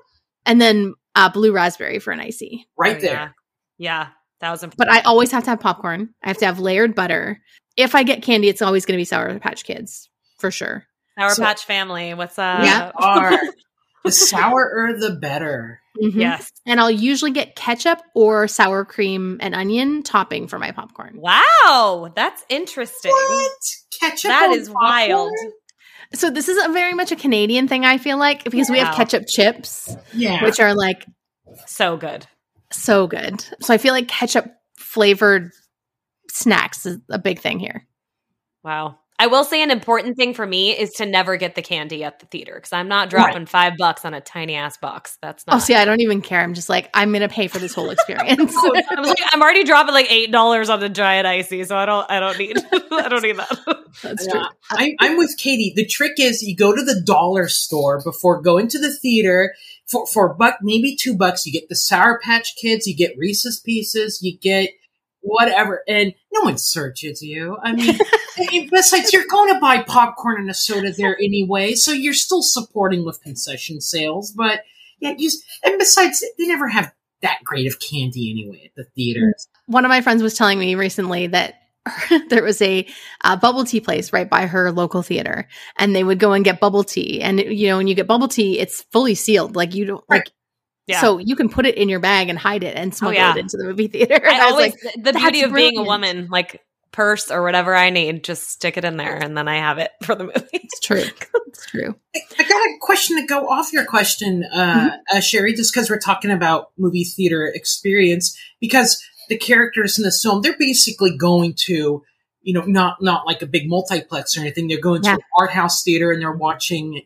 And then blue raspberry for an icy. Right there. Yeah. 1,000%. But I always have to have popcorn. I have to have layered butter. If I get candy, it's always going to be Sour Patch Kids, for sure. Sour Patch family. What's up? Yeah. The sourer the better. Mm-hmm. Yes. And I'll usually get ketchup or sour cream and onion topping for my popcorn. Wow. That's interesting. What? Ketchup? That is wild. So this is very much a Canadian thing, I feel like, because we have ketchup chips, which are like so good. So good. So I feel like ketchup flavored snacks is a big thing here. Wow. I will say an important thing for me is to never get the candy at the theater, because I'm not dropping $5 on a tiny ass box. That's not. Oh, see, I don't even care. I'm just like, I'm going to pay for this whole experience. I'm already dropping like $8 on the giant icy, so I don't need that. That's true. I'm with Katie. The trick is you go to the dollar store before going to the theater for $1, maybe $2. You get the Sour Patch Kids, you get Reese's Pieces, you get whatever, and no one searches you. I mean, besides, you're going to buy popcorn and a soda there anyway, so you're still supporting with concession sales. But yeah, and besides, they never have that great of candy anyway at the theaters. One of my friends was telling me recently that there was a bubble tea place right by her local theater, and they would go and get bubble tea. And when you get bubble tea, it's fully sealed. Like you don't like. Yeah. So you can put it in your bag and hide it and smuggle it into the movie theater. I always, the beauty of being a woman, like purse or whatever I need, just stick it in there and then I have it for the movie. It's true. It's true. I got a question to go off your question, Sherry, just because we're talking about movie theater experience, because the characters in this film, they're basically going to, not like a big multiplex or anything. They're going to an art house theater and they're watching,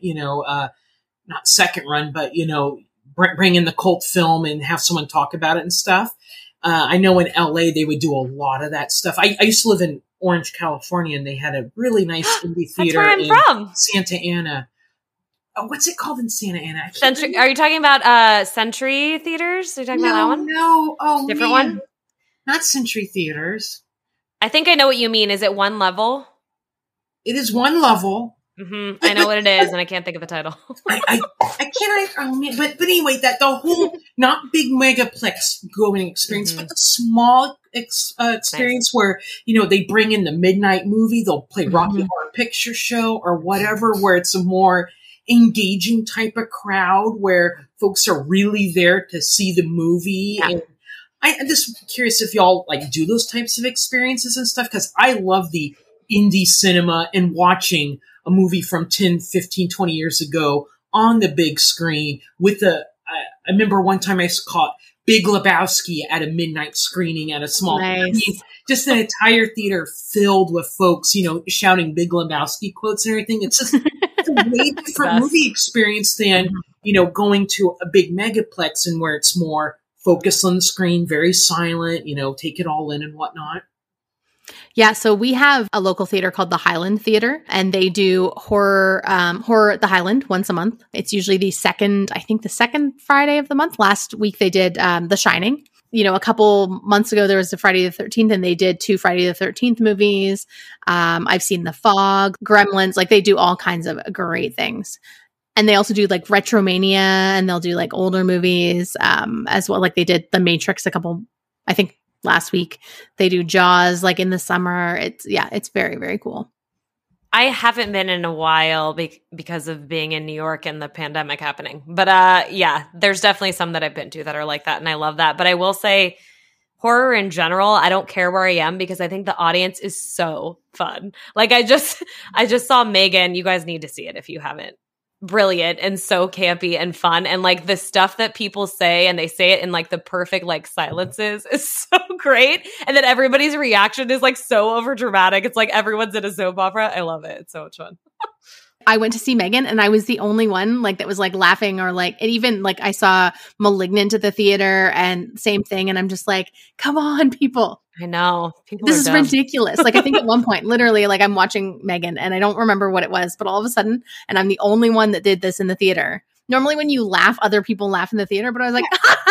not second run, but, bring in the cult film and have someone talk about it and stuff. I know in LA they would do a lot of that stuff. I used to live in Orange, California, and they had a really nice indie theater in from. Santa Ana. Oh, what's it called in Santa Ana? Are you talking about Century Theaters? Are you talking about that one? No. Oh, different one? Not Century Theaters. I think I know what you mean. Is it one level? It is one level. Mm-hmm. I know what it is, and I can't think of the title. I can't. But anyway, that the whole not big megaplex going experience, but the small experience where they bring in the midnight movie, they'll play Rocky Horror Picture Show or whatever, where it's a more engaging type of crowd where folks are really there to see the movie. Yeah. And I'm just curious if y'all do those types of experiences and stuff, because I love the indie cinema and watching a movie from 10, 15, 20 years ago on the big screen with I remember one time I caught Big Lebowski at a midnight screening at a small, just an entire theater filled with folks, shouting Big Lebowski quotes and everything. It's just it's a way different movie experience than, going to a big megaplex and where it's more focused on the screen, very silent, take it all in and whatnot. Yeah, so we have a local theater called the Highland Theater, and they do horror at the Highland once a month. It's usually the second Friday of the month. Last week they did The Shining. A couple months ago there was a Friday the 13th, and they did 2 Friday the 13th movies. I've seen The Fog, Gremlins. They do all kinds of great things. And they also do like Retromania, and they'll do like older movies as well. Like they did The Matrix I think last week. They do Jaws like in the summer. It's very, very cool. I haven't been in a while because of being in New York and the pandemic happening. But yeah, there's definitely some that I've been to that are like that, and I love that. But I will say, horror in general, I don't care where I am because I think the audience is so fun. Like I just saw Megan. You guys need to see it if you haven't. Brilliant and so campy and fun, and like the stuff that people say, and they say it in like the perfect like silences is so great, and then everybody's reaction is like so over dramatic. It's like everyone's in a soap opera. I love it. It's so much fun. I went to see Megan, and I was the only one like that was like laughing, or like, and even like I saw Malignant at the theater, and same thing, and I'm just like, come on, people. I know. This is ridiculous. Like I think at one point, literally, like I'm watching Megan and I don't remember what it was, but all of a sudden, and I'm the only one that did this in the theater. Normally when you laugh, other people laugh in the theater, but I was like,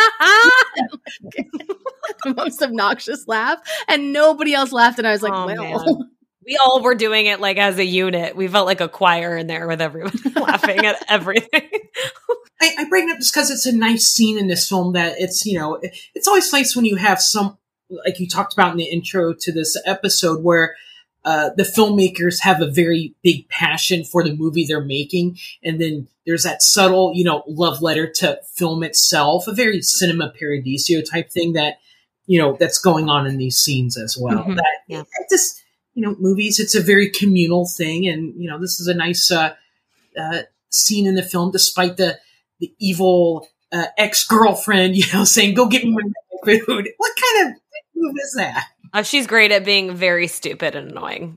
the most obnoxious laugh, and nobody else laughed. And I was like, well. We all were doing it like as a unit. We felt like a choir in there with everyone laughing at everything. I bring it up just because it's a nice scene in this film that it's always nice when you have some, like you talked about in the intro to this episode, where the filmmakers have a very big passion for the movie they're making. And then there's that subtle, love letter to film itself, a very cinema paradiso type thing that, that's going on in these scenes as well. Movies, it's a very communal thing. And, this is a nice scene in the film, despite the evil ex-girlfriend, saying, go get me my food. What kind of move is that? She's great at being very stupid and annoying.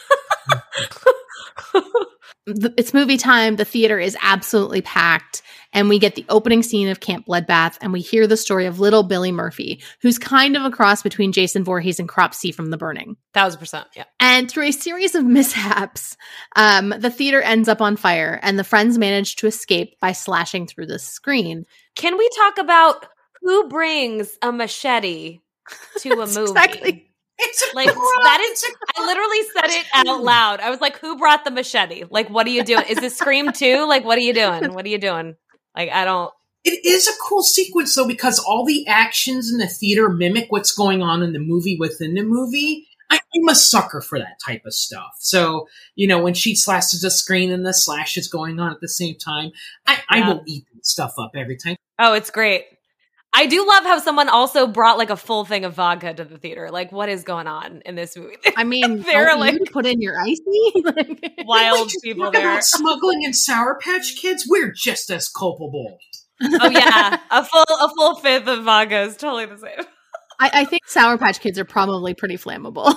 It's movie time. The theater is absolutely packed. And we get the opening scene of Camp Bloodbath, and we hear the story of little Billy Murphy, who's kind of a cross between Jason Voorhees and Cropsey from The Burning. 1,000%, yeah. And through a series of mishaps, the theater ends up on fire, and the friends manage to escape by slashing through the screen. Can we talk about who brings a machete to a movie? Exactly. It's like that is. I literally said it out loud. I was like, "Who brought the machete? Like, what are you doing? Is this Scream 2? Like, what are you doing? What are you doing?" Like, I don't. It is a cool sequence though, because all the actions in the theater mimic what's going on in the movie within the movie. I'm a sucker for that type of stuff. So, when she slashes the screen and the slash is going on at the same time, I will eat stuff up every time. Oh, it's great. I do love how someone also brought like a full thing of vodka to the theater. Like, what is going on in this movie? I mean, they're like put in your icy. Wild people there. About smuggling and Sour Patch Kids, we're just as culpable. Oh yeah, a full fifth of vodka is totally the same. I think Sour Patch Kids are probably pretty flammable.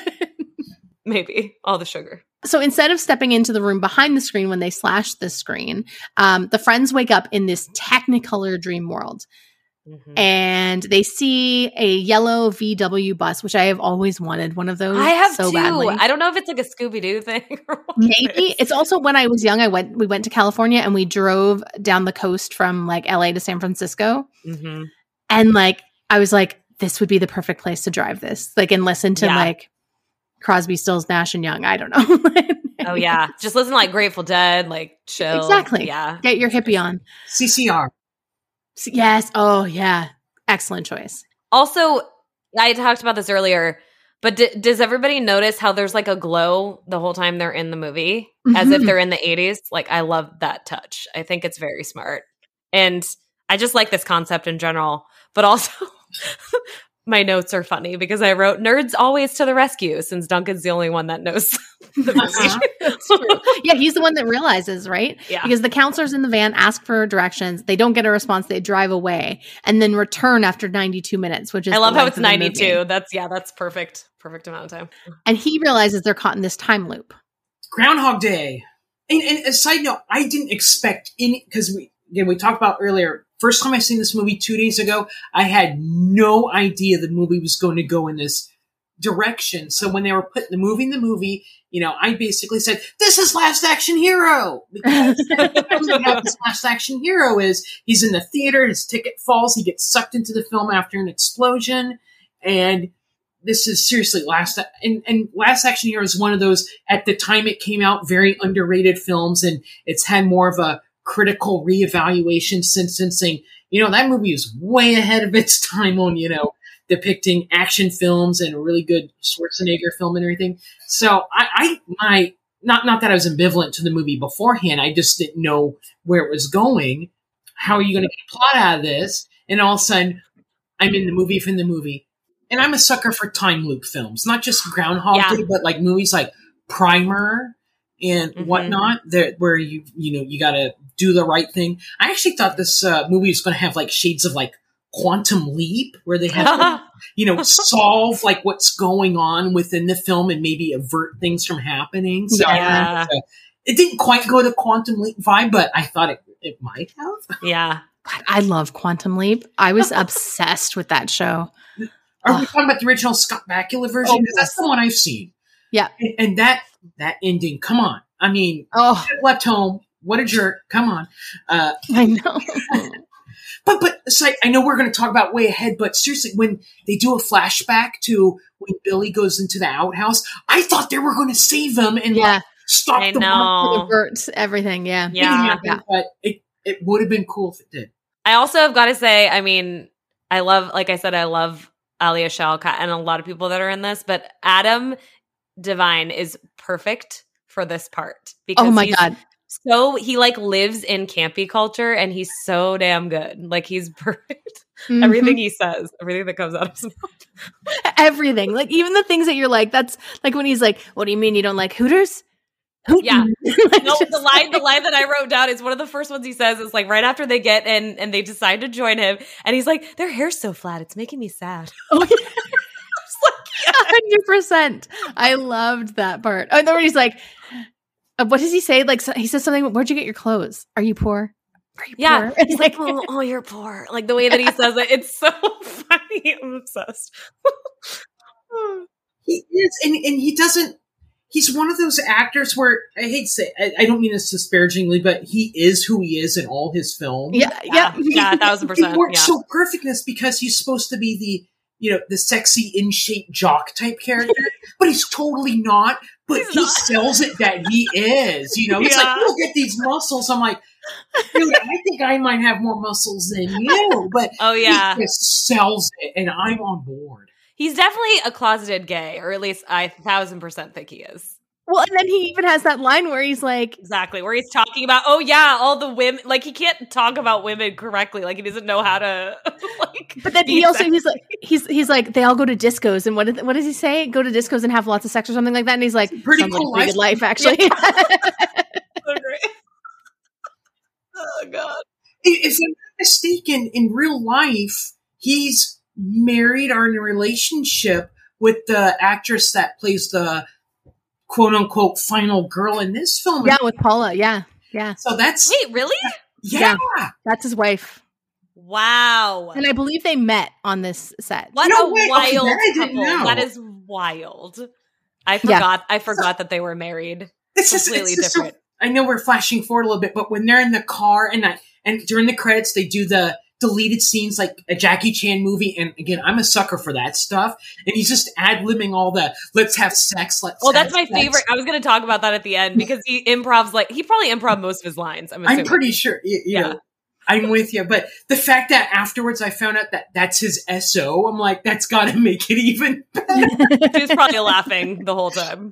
Maybe all the sugar. So instead of stepping into the room behind the screen when they slash the screen, the friends wake up in this Technicolor dream world. Mm-hmm. And they see a yellow VW bus, which I have always wanted one of those. I have so too. badly. I don't know if it's like a Scooby-Doo thing. Or Maybe it's also when I was young. We went to California and we drove down the coast from like LA to San Francisco, and like I was like, this would be the perfect place to drive this, like, and listen to like Crosby, Stills, Nash and Young. I don't know. Oh yeah, just listen to like Grateful Dead, like chill. Exactly. Yeah, get your hippie on. CCR. Yes. Oh, yeah. Excellent choice. Also, I talked about this earlier, but does everybody notice how there's like a glow the whole time they're in the movie, as if they're in the 80s? Like, I love that touch. I think it's very smart. And I just like this concept in general, but also my notes are funny because I wrote nerds always to the rescue, since Duncan's the only one that knows the movie. Yeah, he's the one that realizes, right? Yeah. Because the counselors in the van ask for directions. They don't get a response. They drive away and then return after 92 minutes, which is I love how it's 92. That's perfect. Perfect amount of time. And he realizes they're caught in this time loop. Groundhog Day. And a side note, I didn't expect any, because we talked about earlier, first time I seen this movie 2 days ago, I had no idea the movie was going to go in this direction. So when they were putting the movie in the movie, I basically said, this is Last Action Hero. Because this Last Action Hero is, he's in the theater, his ticket falls, he gets sucked into the film after an explosion. And this is seriously Last Action Hero is one of those, at the time it came out, very underrated films, and it's had more of a critical reevaluation since saying, that movie is way ahead of its time on, depicting action films and a really good Schwarzenegger film and everything. So not that I was ambivalent to the movie beforehand. I just didn't know where it was going. How are you going to get a plot out of this? And all of a sudden, I'm in the movie from the movie. And I'm a sucker for time loop films, not just Groundhog Day, but like movies like Primer and whatnot, where you got to do the right thing. I actually thought this movie was going to have like shades of like Quantum Leap, where they have to, solve like what's going on within the film and maybe avert things from happening. So it didn't quite go to Quantum Leap vibe, but I thought it might have. Yeah. God, I love Quantum Leap. I was obsessed with that show. Are we talking about the original Scott Bakula version? Because that's the one I've seen. Yeah. And that ending, come on. I mean, left home. What a jerk. Come on. I know. But it's like, I know we're going to talk about way ahead, but seriously, when they do a flashback to when Billy goes into the outhouse, I thought they were going to save him and stop the monster. Avert everything. Yeah. But it would have been cool if it did. I also have got to say, I mean, I love Alia Shawkat and a lot of people that are in this, but Adam Devine is perfect for this part because God. So he like lives in campy culture and he's so damn good. Like he's perfect. Everything he says, everything that comes out of his mouth. Everything. Like even the things that you're like, that's like when he's like, what do you mean you don't like Hooters? Yeah. Like, no, the line that I wrote down is one of the first ones he says is like right after they get in and they decide to join him and he's like, their hair's so flat, it's making me sad. Oh, yeah. 100%. I loved that part. Oh, and then when he's like, what does he say? Like he says something, where'd you get your clothes? Are you poor? Are you poor? He's like, oh, you're poor. Like the way that he says it, it's so funny. I'm obsessed. He is, and he doesn't. He's one of those actors where I hate to say, I don't mean this disparagingly, but he is who he is in all his films. Yeah, 1,000%. It works so perfectness because he's supposed to be the sexy in shape jock type character, but he's totally not. But he sells it that he is. He's like, look at these muscles. I'm like, dude, I think I might have more muscles than you. But he just sells it, and I'm on board. He's definitely a closeted gay, or at least I 1,000% think he is. Well, and then he even has that line where he's like, exactly, where he's talking about, all the women, like he can't talk about women correctly, like he doesn't know how to, like. But then he's like, they all go to discos, and what does he say? Go to discos and have lots of sex or something like that, and he's like, pretty cool like life, actually. So great. Oh God! If I'm not mistaken, in real life, he's married or in a relationship with the actress that plays the quote unquote final girl in this film. Yeah, with Paula. Yeah. So that's wait, really? Yeah, that's his wife. Wow. And I believe they met on this set. What a wild couple! That is wild. I forgot that they were married. It's completely different. I know we're flashing forward a little bit, but when they're in the car and during the credits they do the deleted scenes like a Jackie Chan movie, and again, I'm a sucker for that stuff. And he's just ad-libbing all the "let's have sex." That's my favorite. I was going to talk about that at the end because he probably improv most of his lines. I'm pretty sure. Yeah, I'm with you. But the fact that afterwards I found out that that's his SO, I'm like, that's got to make it even better. He was probably laughing the whole time.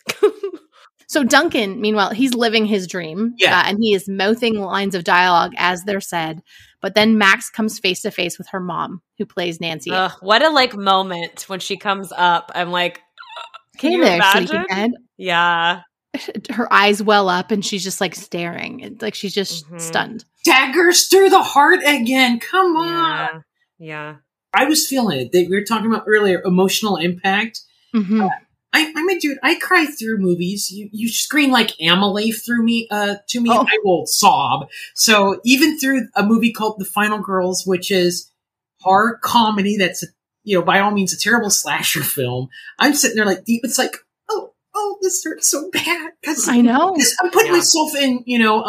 So Duncan, meanwhile, he's living his dream. Yeah. And he is mouthing lines of dialogue as they're said. But then Max comes face to face with her mom, who plays Nancy. What a moment when she comes up. I'm like, can you imagine? Sleepyhead. Yeah. Her eyes well up and she's just like staring. It's like she's just stunned. Daggers through the heart again. Come on. Yeah. I was feeling it. We were talking about earlier, emotional impact. Mm-hmm. I'm a dude. I cry through movies. You scream like Amelie through me to me, I will sob. So even through a movie called The Final Girls, which is horror comedy, that's by all means a terrible slasher film. I'm sitting there like deep. It's like oh, this hurts so bad because I know I'm putting myself in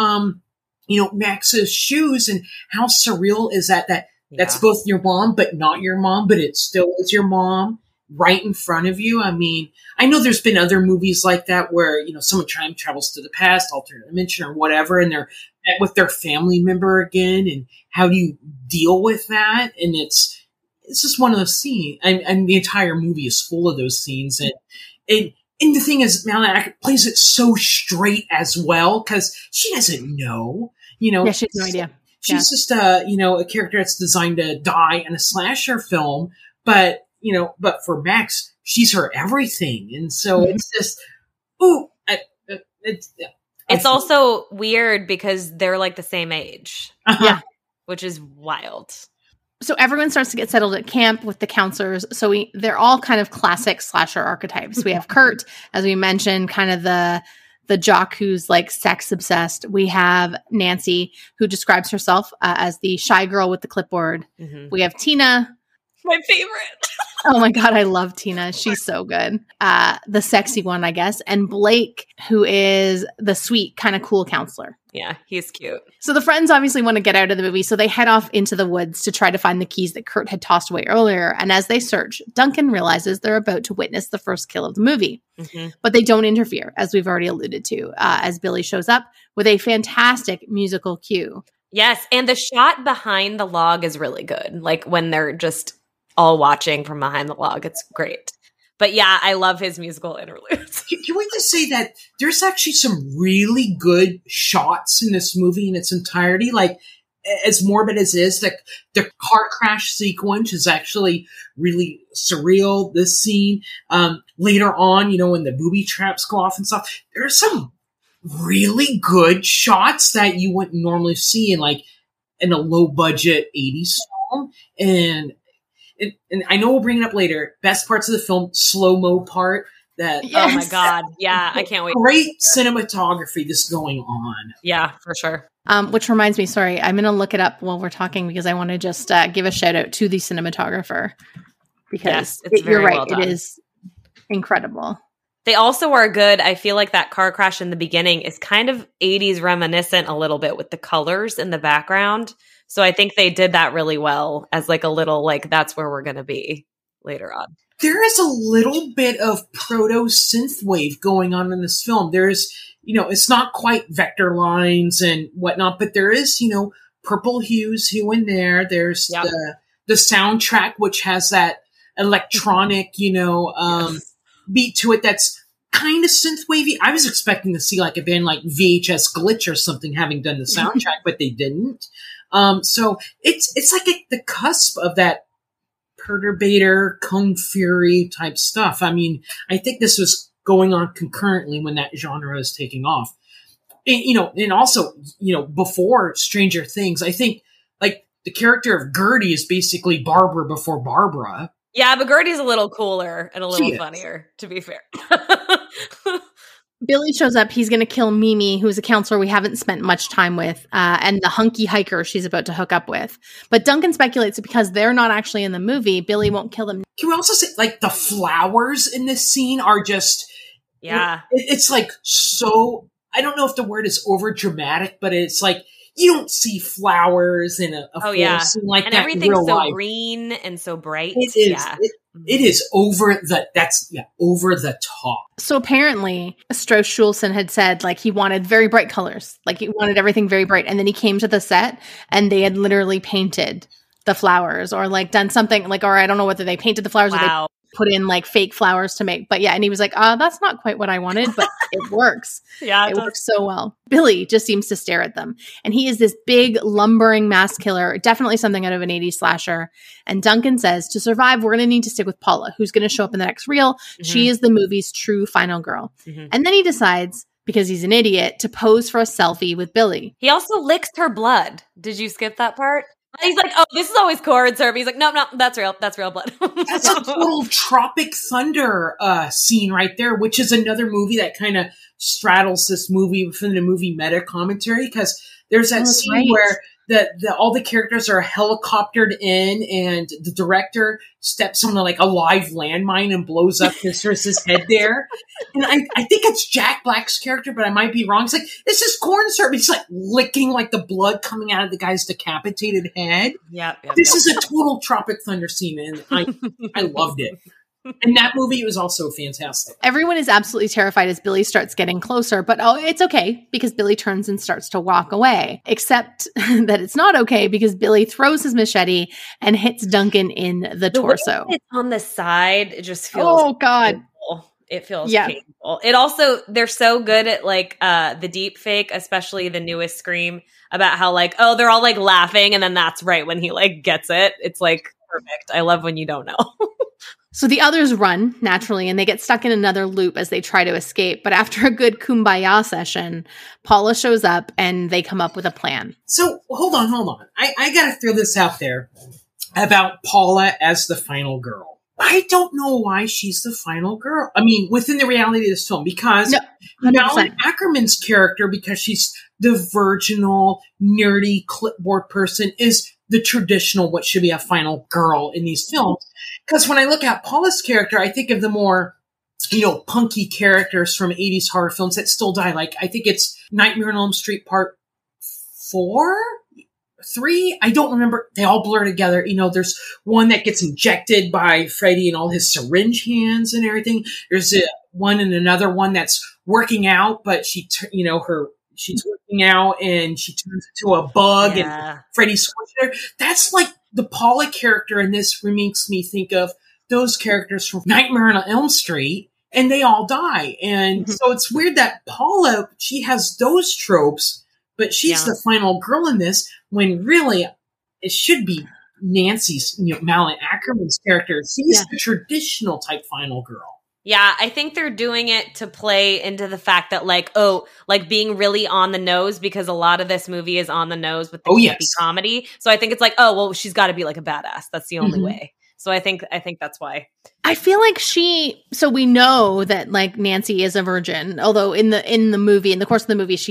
Max's shoes, and how surreal is that that's both your mom but not your mom, but it still is your mom. Right in front of you. I mean, I know there's been other movies like that where, someone time travels to the past, alternate dimension or whatever, and they're with their family member again, and how do you deal with that? And it's just one of those scenes, and the entire movie is full of those scenes, and the thing is, Malin plays it so straight as well, because she doesn't know, Yeah, she has no idea. She's just a character that's designed to die in a slasher film, but for Max, she's her everything, and so it's just it's also weird because they're like the same age, Yeah, which is wild. so everyone starts to get settled at camp with the counselors. So they're all kind of classic slasher archetypes. We have Kurt, as we mentioned, kind of the jock who's like sex obsessed. We have Nancy, who describes herself as the shy girl with the clipboard. Mm-hmm. We have Tina. My favorite. Oh my God, I love Tina. She's so good. The sexy one, I guess. And Blake, who is the sweet, kind of cool counselor. Yeah, he's cute. So the friends obviously want to get out of the movie, so they head off into the woods to try to find the keys that Kurt had tossed away earlier. And as they search, Duncan realizes they're about to witness the first kill of the movie. Mm-hmm. But they don't interfere, as we've already alluded to, as Billy shows up with a fantastic musical cue. Yes, and the shot behind the log is really good. Like when they're just all watching from behind the log. It's great. But yeah, I love his musical interludes. Can we just say that there's actually some really good shots in this movie in its entirety? Like, as morbid as it is, the car crash sequence is actually really surreal. This scene, later on, when the booby traps go off and stuff, there's some really good shots that you wouldn't normally see in a low budget 80s film. And I know we'll bring it up later. Best parts of the film, slow-mo part. Yes. Oh my God. Yeah, I can't wait. Great cinematography that's going on. Yeah, for sure. Which reminds me, sorry, I'm going to look it up while we're talking because I want to just give a shout out to the cinematographer. Because it's very you're right, well done. It is incredible. They also are good. I feel like that car crash in the beginning is kind of 80s reminiscent a little bit with the colors in the background. So I think they did that really well as like a little, like, that's where we're going to be later on. There is a little bit of proto synthwave going on in this film. There's, it's not quite vector lines and whatnot, but there is, purple hues here and there. There's the soundtrack, which has that electronic, beat to it that's kind of synthwavy. I was expecting to see like a band like VHS Glitch or something having done the soundtrack, but they didn't. So it's like at the cusp of that Perturbator, Kung Fury type stuff. I mean, I think this was going on concurrently when that genre is taking off. And also, before Stranger Things, I think like the character of Gertie is basically Barbara before Barbara. Yeah, but Gertie's a little cooler and a little funnier, to be fair. Billy shows up. He's going to kill Mimi, who's a counselor we haven't spent much time with, and the hunky hiker she's about to hook up with. But Duncan speculates that because they're not actually in the movie, Billy won't kill them. Can we also say, like, the flowers in this scene are just... Yeah. It's like so... I don't know if the word is over dramatic, but it's like you don't see flowers in a scene like and that. Everything's in real so life. Green and so bright. It is. Yeah. It is over the top. So apparently, Strauss Schulson had said like he wanted very bright colors, like he wanted everything very bright, and then he came to the set and they had literally painted the flowers or like done something like, or I don't know whether they painted the flowers or they put in like fake flowers to make, but yeah. And he was like, that's not quite what I wanted, but it works. Yeah, it works so well. Billy just seems to stare at them. And he is this big lumbering mass killer, definitely something out of an 80s slasher. And Duncan says, to survive, we're going to need to stick with Paula, who's going to show up in the next reel. Mm-hmm. She is the movie's true final girl. Mm-hmm. And then he decides, because he's an idiot, to pose for a selfie with Billy. He also licks her blood. Did you skip that part? He's like, oh, this is always corn syrup. He's like, no, that's real. That's real blood. That's a total Tropic Thunder scene right there, which is another movie that kind of straddles this movie within the movie meta commentary, because there's that scene where all the characters are helicoptered in and the director steps on like a live landmine and blows up Mistress's head there. And I think it's Jack Black's character, but I might be wrong. It's like, this is corn syrup. He's like licking like the blood coming out of the guy's decapitated head. Yeah. This is a total Tropic Thunder scene, and I loved it. And that movie was also fantastic. Everyone is absolutely terrified as Billy starts getting closer, but it's okay because Billy turns and starts to walk away. Except that it's not okay because Billy throws his machete and hits Duncan in the torso. Way it's on the side, it just feels Oh God. painful. It feels painful. It also, they're so good at like the deep fake, especially the newest Scream, about how like, oh, they're all like laughing and then that's right when he like gets it. It's like perfect. I love when you don't know. So the others run naturally and they get stuck in another loop as they try to escape. But after a good kumbaya session, Paula shows up and they come up with a plan. So hold on. I got to throw this out there about Paula as the final girl. I don't know why she's the final girl. I mean, within the reality of this film, because Malin Ackerman's character, because she's the virginal, nerdy clipboard person, is the traditional what should be a final girl in these films. Because when I look at Paula's character, I think of the more, punky characters from 80s horror films that still die. Like, I think it's Nightmare on Elm Street Part 4? 3? I don't remember. They all blur together. There's one that gets injected by Freddy and all his syringe hands and everything. There's one and another one that's working out, but she's working out and she turns into a bug and Freddy's squishing her. That's like the Paula character in this makes me think of those characters from Nightmare on Elm Street, and they all die. And so it's weird that Paula, she has those tropes, but she's the final girl in this, when really it should be Nancy's, Malin Ackerman's character. She's the traditional type final girl. Yeah, I think they're doing it to play into the fact that being really on the nose, because a lot of this movie is on the nose with the campy comedy. So I think it's like, oh, well, she's got to be like a badass. That's the only way. So I think that's why. I feel like so we know that like Nancy is a virgin, although in the movie, in the course of the movie,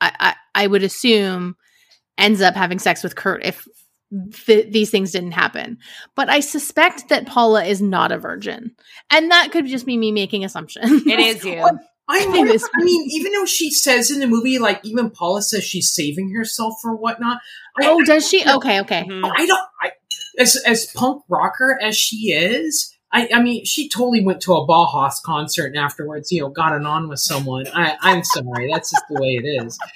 I would assume ends up having sex with Kurt if these things didn't happen. But I suspect that Paula is not a virgin. And that could just be me making assumptions. It is you. I mean, even though she says in the movie, like even Paula says she's saving herself or whatnot. Does she? Okay. As punk rocker as she is, I mean, she totally went to a Bauhaus concert and afterwards, got it on with someone. I'm sorry. That's just the way it is.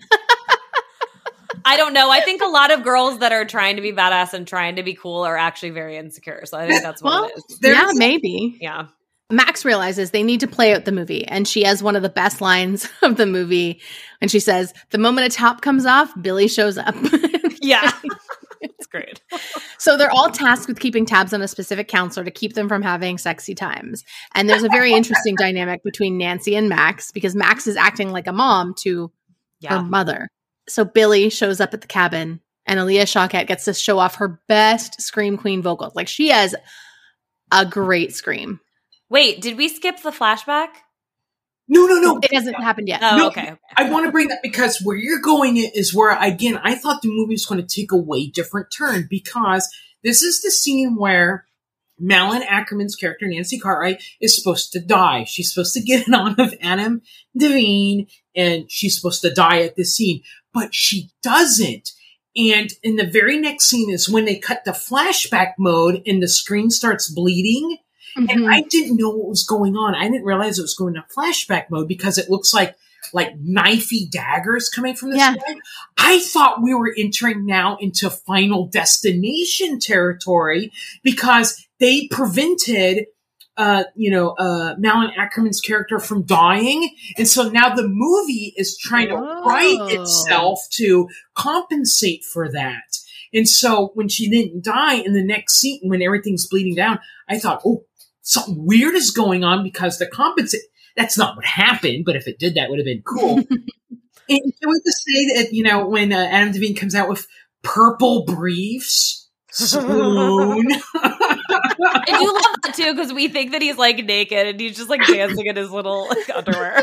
I don't know. I think a lot of girls that are trying to be badass and trying to be cool are actually very insecure. So I think that's what it is. Yeah, maybe. Yeah. Max realizes they need to play out the movie, and she has one of the best lines of the movie. And she says, "The moment a top comes off, Billy shows up." Yeah. It's great. So they're all tasked with keeping tabs on a specific counselor to keep them from having sexy times. And there's a very interesting dynamic between Nancy and Max, because Max is acting like a mom to her mother. So Billy shows up at the cabin, and Aaliyah Shawkat gets to show off her best Scream Queen vocals. Like, she has a great scream. Wait, did we skip the flashback? No. It hasn't happened yet. Oh, okay. I want to bring that because where you're going is where, again, I thought the movie was going to take a way different turn, because this is the scene where Malin Ackerman's character, Nancy Cartwright, is supposed to die. She's supposed to get it on with Adam Devine, and she's supposed to die at this scene, but she doesn't. And in the very next scene is when they cut the flashback mode and the screen starts bleeding. And I didn't know what was going on. I didn't realize it was going to flashback mode because it looks like knifey daggers coming from the sky. I thought we were entering now into Final Destination territory because they prevented, Malin Ackerman's character from dying. And so now the movie is trying to right itself to compensate for that. And so when she didn't die in the next scene, when everything's bleeding down, I thought, something weird is going on because the compensate. That's not what happened, but if it did, that would have been cool. And can we just say that, when Adam Devine comes out with purple briefs, swoon. I do love that too, because we think that he's like naked and he's just like dancing in his little underwear.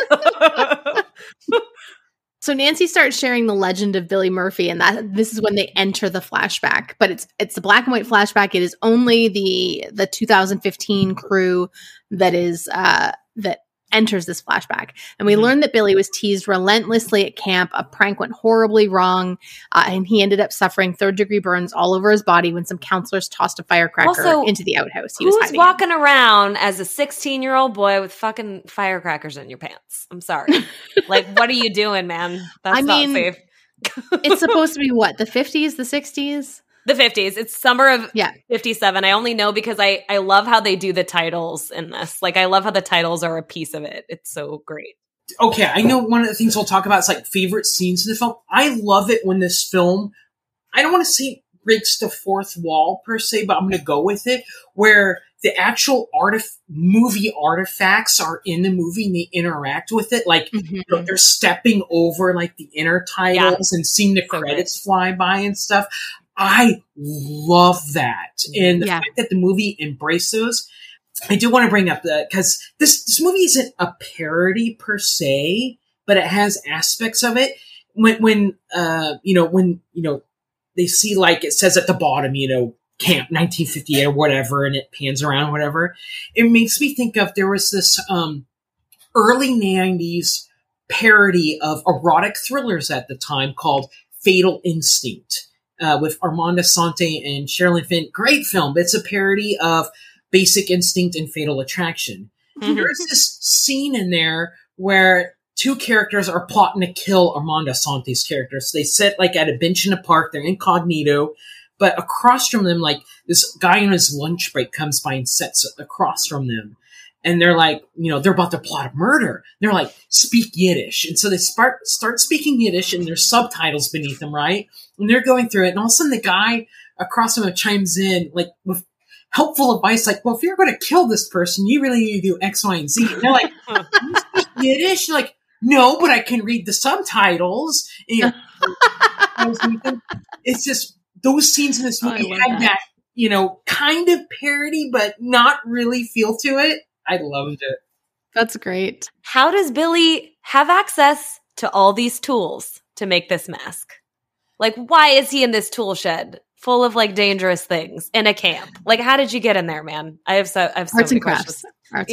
So Nancy starts sharing the legend of Billy Murphy, and this is when they enter the flashback. But it's the black and white flashback. It is only the 2015 crew that is that enters this flashback. And we learn that Billy was teased relentlessly at camp. A prank went horribly wrong. And he ended up suffering 3rd-degree burns all over his body when some counselors tossed a firecracker into the outhouse he was hiding walking around as a 16-year-old boy with fucking firecrackers in your pants? I'm sorry. Like, what are you doing, man? That's not safe. It's supposed to be what? The 50s? The 60s? The 50s. It's summer of 57. I only know because I love how they do the titles in this. Like, I love how the titles are a piece of it. It's so great. Okay, I know one of the things we'll talk about is like favorite scenes in the film. I love it when this film, I don't want to say breaks the fourth wall per se, but I'm going to go with it, where the actual movie artifacts are in the movie and they interact with it. Like, you know, they're stepping over like the inner titles and seeing the credits fly by and stuff. I love that. And the fact that the movie embraced those, I do want to bring up that because this movie isn't a parody per se, but it has aspects of it. When they see, like, it says at the bottom, you know, camp 1958 or whatever, and it pans around, whatever. It makes me think of, there was this early 90s parody of erotic thrillers at the time called Fatal Instinct. With Armand Assante and Sherilyn Fenn. Great film. It's a parody of Basic Instinct and Fatal Attraction. There's this scene in there where 2 characters are plotting to kill Armand Asante's character. So they sit like at a bench in a park. They're incognito. But across from them, like, this guy on his lunch break comes by and sits across from them. And they're like, you know, they're about to plot a murder. They're like, speak Yiddish. And so they start speaking Yiddish, and there's subtitles beneath them, right? And they're going through it. And all of a sudden the guy across from him chimes in, like, with helpful advice, like, well, if you're going to kill this person, you really need to do X, Y, and Z. And they're like, you speak Yiddish? You're like, no, but I can read the subtitles. And, it's just, those scenes in this movie had that, you know, kind of parody, but not really feel to it. I loved it. That's great. How does Billy have access to all these tools to make this mask? Like, why is he in this tool shed full of like dangerous things in a camp? Like, how did you get in there, man? I have so Arts many and questions. Crafts.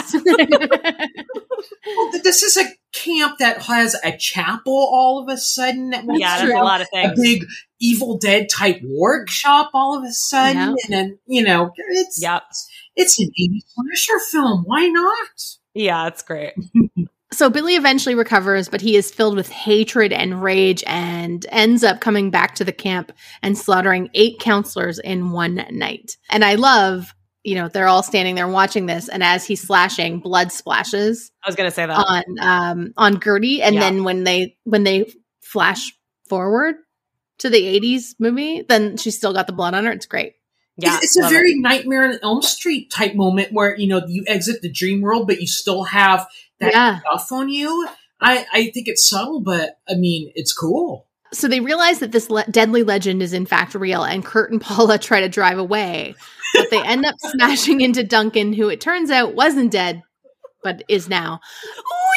Well, this is a camp that has a chapel all of a sudden. That's a lot of things. A big Evil Dead type workshop all of a sudden. And then, you know, it's an 80s slasher film. Why not? Yeah, it's great. So Billy eventually recovers, but he is filled with hatred and rage and ends up coming back to the camp and slaughtering 8 counselors in one night. And I love, you know, they're all standing there watching this, and as he's slashing, blood splashes. I was going to say that on Gertie, and then when they flash forward to the 80s movie, then she's still got the blood on her. It's great. Yeah, it's a very Nightmare on Elm Street type moment where, you know, you exit the dream world, but you still have that stuff on you. I think it's subtle, but I mean, it's cool. So they realize that this deadly legend is in fact real, and Kurt and Paula try to drive away, but they end up smashing into Duncan, who it turns out wasn't dead, but is now. Oh,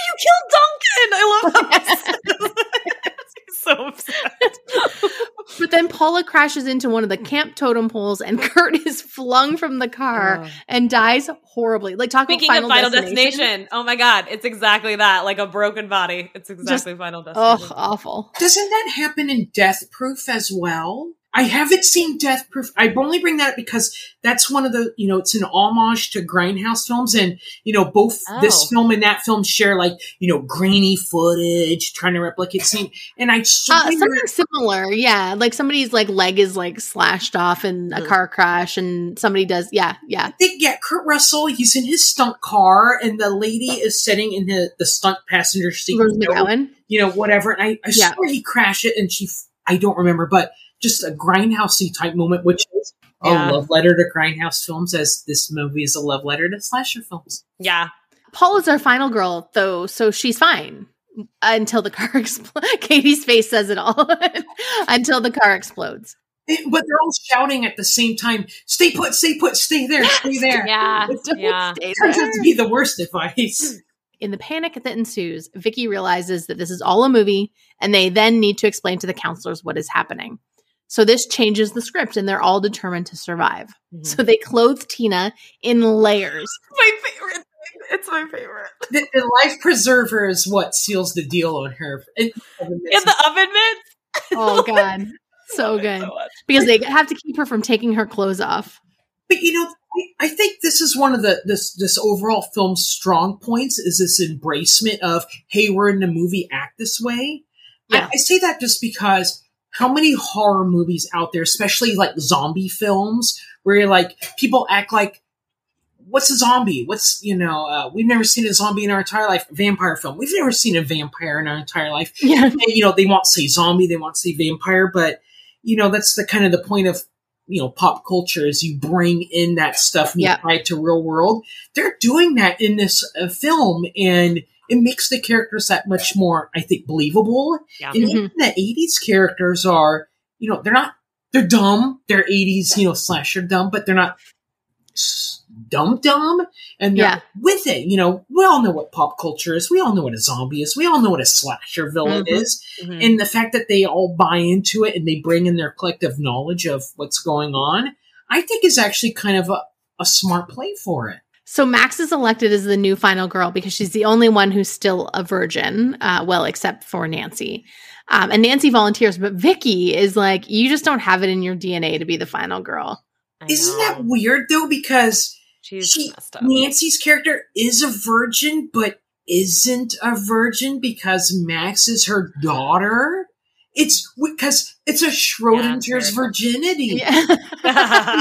you killed Duncan! I love that. He's so upset. But then Paula crashes into one of the camp totem poles, and Kurt is flung from the car and dies horribly. Like, speaking of Final Destination. Oh my God, it's exactly that. Like a broken body. It's exactly Final Destination. Oh, awful. Doesn't that happen in Death Proof as well? I haven't seen Death Proof. I only bring that up because that's one of the, you know, it's an homage to Grindhouse films. And, you know, both this film and that film share, like, you know, grainy footage, trying to replicate the scene. And I something similar. Yeah. Like somebody's like leg is like slashed off in a car crash, and somebody does. Yeah. Yeah. I think, Kurt Russell, he's in his stunt car, and the lady is sitting in the stunt passenger seat. Rose McGowan. You know, whatever. And I swear he crashed it, and I don't remember, but just a Grindhouse-y type moment, which is a love letter to Grindhouse films, as this movie is a love letter to slasher films. Yeah. Paula's our final girl, though, so she's fine until the car explodes. Katie's face says it all. Until the car explodes. But they're all shouting at the same time, stay put, stay there, stay there. Yeah. It turns out to be the worst advice. In the panic that ensues, Vicky realizes that this is all a movie, and they then need to explain to the counselors what is happening. So this changes the script, and they're all determined to survive. Mm-hmm. So they clothe Tina in layers. My favorite thing It's my favorite. The life preserver is what seals the deal on her. In the oven mitts. Oh God, so good. So because they have to keep her from taking her clothes off. But I think this is one of this overall film's strong points is this embracement of, hey, we're in the movie, act this way. Yeah. I say that just because how many horror movies out there, especially like zombie films, where you're like, people act like, what's a zombie? We've never seen a zombie in our entire life. Vampire film. We've never seen a vampire in our entire life. Yeah. And, they won't say zombie, they won't say vampire, but, that's the kind of the point of, pop culture is you bring in that stuff and you apply it to real world. They're doing that in this film, and it makes the characters that much more, I think, believable. Yeah. And even the 80s characters are, they're dumb. They're 80s, slasher dumb, but they're not dumb. And they're with it. We all know what pop culture is. We all know what a zombie is. We all know what a slasher villain is. Mm-hmm. And the fact that they all buy into it and they bring in their collective knowledge of what's going on, I think is actually kind of a smart play for it. So Max is elected as the new final girl because she's the only one who's still a virgin, except for Nancy. And Nancy volunteers, but Vicky is like, you just don't have it in your DNA to be the final girl. Isn't that weird, though? Because messed up. Nancy's character is a virgin, but isn't a virgin because Max is her daughter. It's because it's a Schrodinger's virginity. Yeah.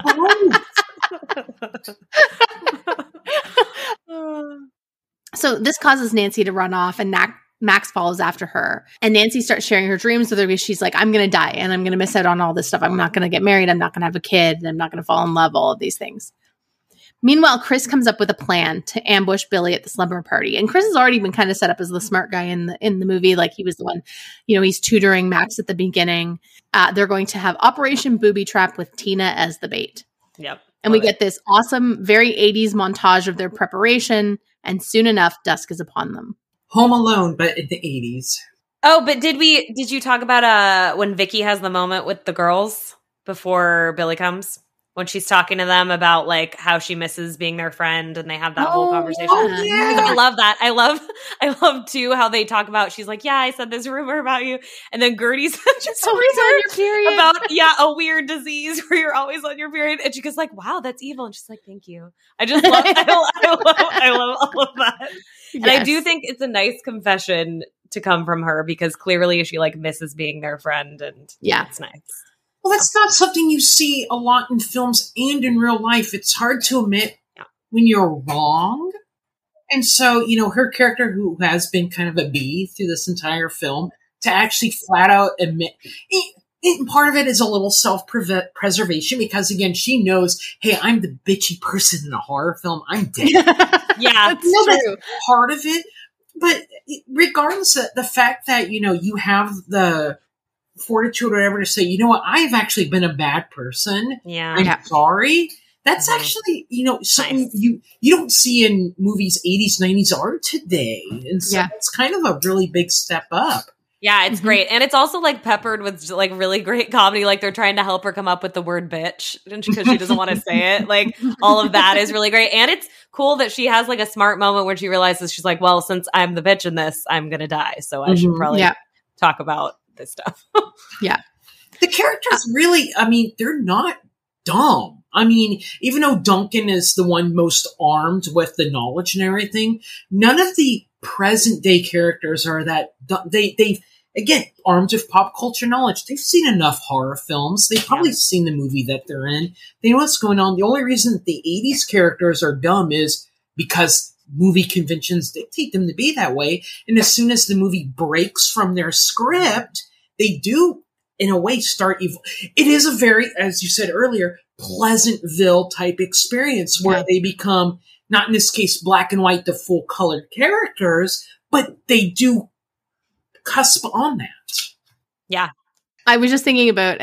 So this causes Nancy to run off, and Max follows after her. And Nancy starts sharing her dreams with her because she's like, I'm going to die and I'm going to miss out on all this stuff. I'm not going to get married. I'm not going to have a kid. And I'm not going to fall in love, all of these things. Meanwhile, Chris comes up with a plan to ambush Billy at the slumber party. And Chris has already been kind of set up as the smart guy in the movie. Like he was the one, he's tutoring Max at the beginning. They're going to have Operation Booby Trap with Tina as the bait. Yep. And we get this awesome, very 80s montage of their preparation. And soon enough, dusk is upon them. Home Alone, but in the 80s. Oh, but did you talk about when Vicky has the moment with the girls before Billy comes? When she's talking to them about like how she misses being their friend, and they have that whole conversation. Oh, yeah. I love that. I love too how they talk about. She's like, "Yeah, I said this rumor about you," and then Gertie's just always on your period about a weird disease where you're always on your period, and she goes like, "Wow, that's evil," and she's like, "Thank you." I just love. I love all of that, and I do think it's a nice confession to come from her because clearly she like misses being their friend, and it's nice. Well, that's not something you see a lot in films and in real life. It's hard to admit when you're wrong. And so, her character, who has been kind of a bee through this entire film, to actually flat out admit, and part of it is a little self-preservation because, again, she knows, hey, I'm the bitchy person in a horror film. I'm dead. Yeah, that's true. That's part of it. But regardless of the fact that, you have the fortitude or whatever to say, you know what, I've actually been a bad person. Yeah. I'm sorry. That's actually, something you don't see in movies 80s, 90s or today. And so it's kind of a really big step up. Yeah, it's great. And it's also like peppered with like really great comedy. Like they're trying to help her come up with the word bitch because she doesn't want to say it. Like all of that is really great. And it's cool that she has like a smart moment where she realizes she's like, well, since I'm the bitch in this, I'm going to die. So I should probably talk about this stuff. The characters really, they're not dumb. Even though Duncan is the one most armed with the knowledge and everything, none of the present day characters are that they've again armed with pop culture knowledge. They've seen enough horror films. They've probably seen the movie that they're in. They know what's going on. The only reason that the 80s characters are dumb is because movie conventions dictate them to be that way. And as soon as the movie breaks from their script, they do, in a way, start evil. It is a very, as you said earlier, Pleasantville type experience where they become, not in this case, black and white, the full colored characters, but they do cusp on that. Yeah. I was just thinking about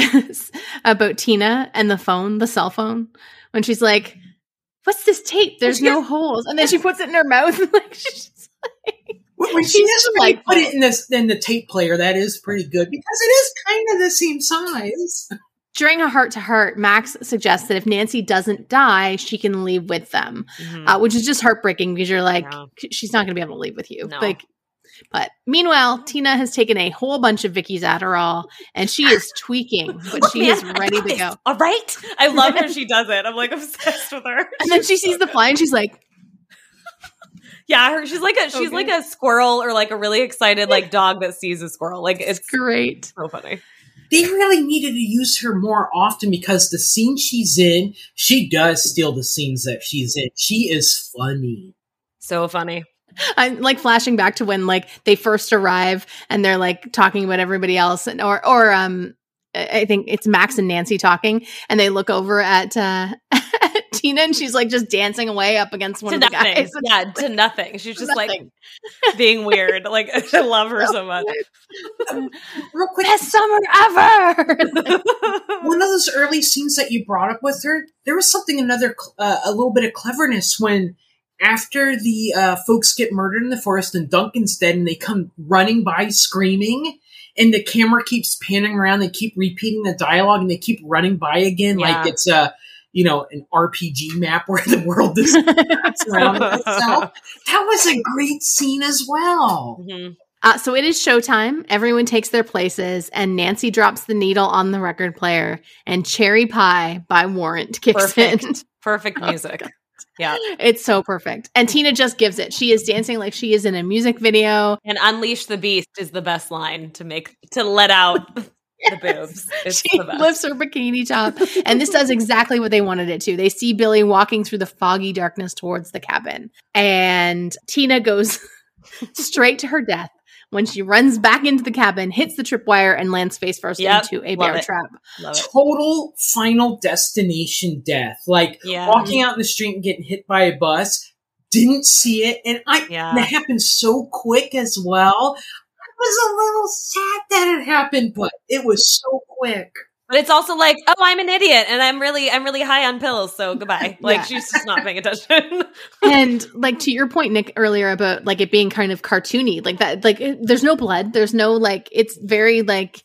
about Tina and the cell phone, when she's like, what's this tape? There's no holes. And then she puts it in her mouth. Like, she's like, when she doesn't like put it in the tape player, that is pretty good because it is kind of the same size. During a heart-to-heart, Max suggests that if Nancy doesn't die, she can leave with them, which is just heartbreaking because you're like, she's not going to be able to leave with you. No. But meanwhile, Tina has taken a whole bunch of Vicky's Adderall, and she is tweaking, but she is ready to go. All right. I love how she does it. I'm like obsessed with her. And then she sees the fly, and she's like, yeah, she's like a squirrel or like a really excited like dog that sees a squirrel. Like it's great. So funny. They really needed to use her more often because the scene she's in, she does steal the scenes that she's in. She is funny. So funny. I'm like flashing back to when like they first arrive and they're like talking about everybody else, and or I think it's Max and Nancy talking, and they look over at Tina, and she's like just dancing away up against one of the guys. Yeah, to nothing. She's just like being weird. Like I love her so much. Real quick, best summer ever. One of those early scenes that you brought up with her, there was something a little bit of cleverness when after the folks get murdered in the forest and Duncan's dead, and they come running by screaming. And the camera keeps panning around. They keep repeating the dialogue, and they keep running by again, like it's an RPG map where the world is around itself. That was a great scene as well. Mm-hmm. So it is showtime. Everyone takes their places, and Nancy drops the needle on the record player, and "Cherry Pie" by Warrant kicks in. Perfect music. Yeah. It's so perfect. And Tina just gives it. She is dancing like she is in a music video. And "Unleash the Beast" is the best line to let out the boobs. It's she the best. lifts her bikini top. And this does exactly what they wanted it to. They see Billy walking through the foggy darkness towards the cabin. And Tina goes straight to her death when she runs back into the cabin, hits the tripwire, and lands face first into a bear trap. Total Final Destination death. Like walking out in the street and getting hit by a bus. Didn't see it. And it happened so quick as well. I was a little sad that it happened, but it was so quick. But it's also like, oh, I'm an idiot, and I'm really high on pills, so goodbye. Like she's just not paying attention. And like to your point, Nick, earlier about like it being kind of cartoony, like that, like there's no blood, there's no like, it's very like,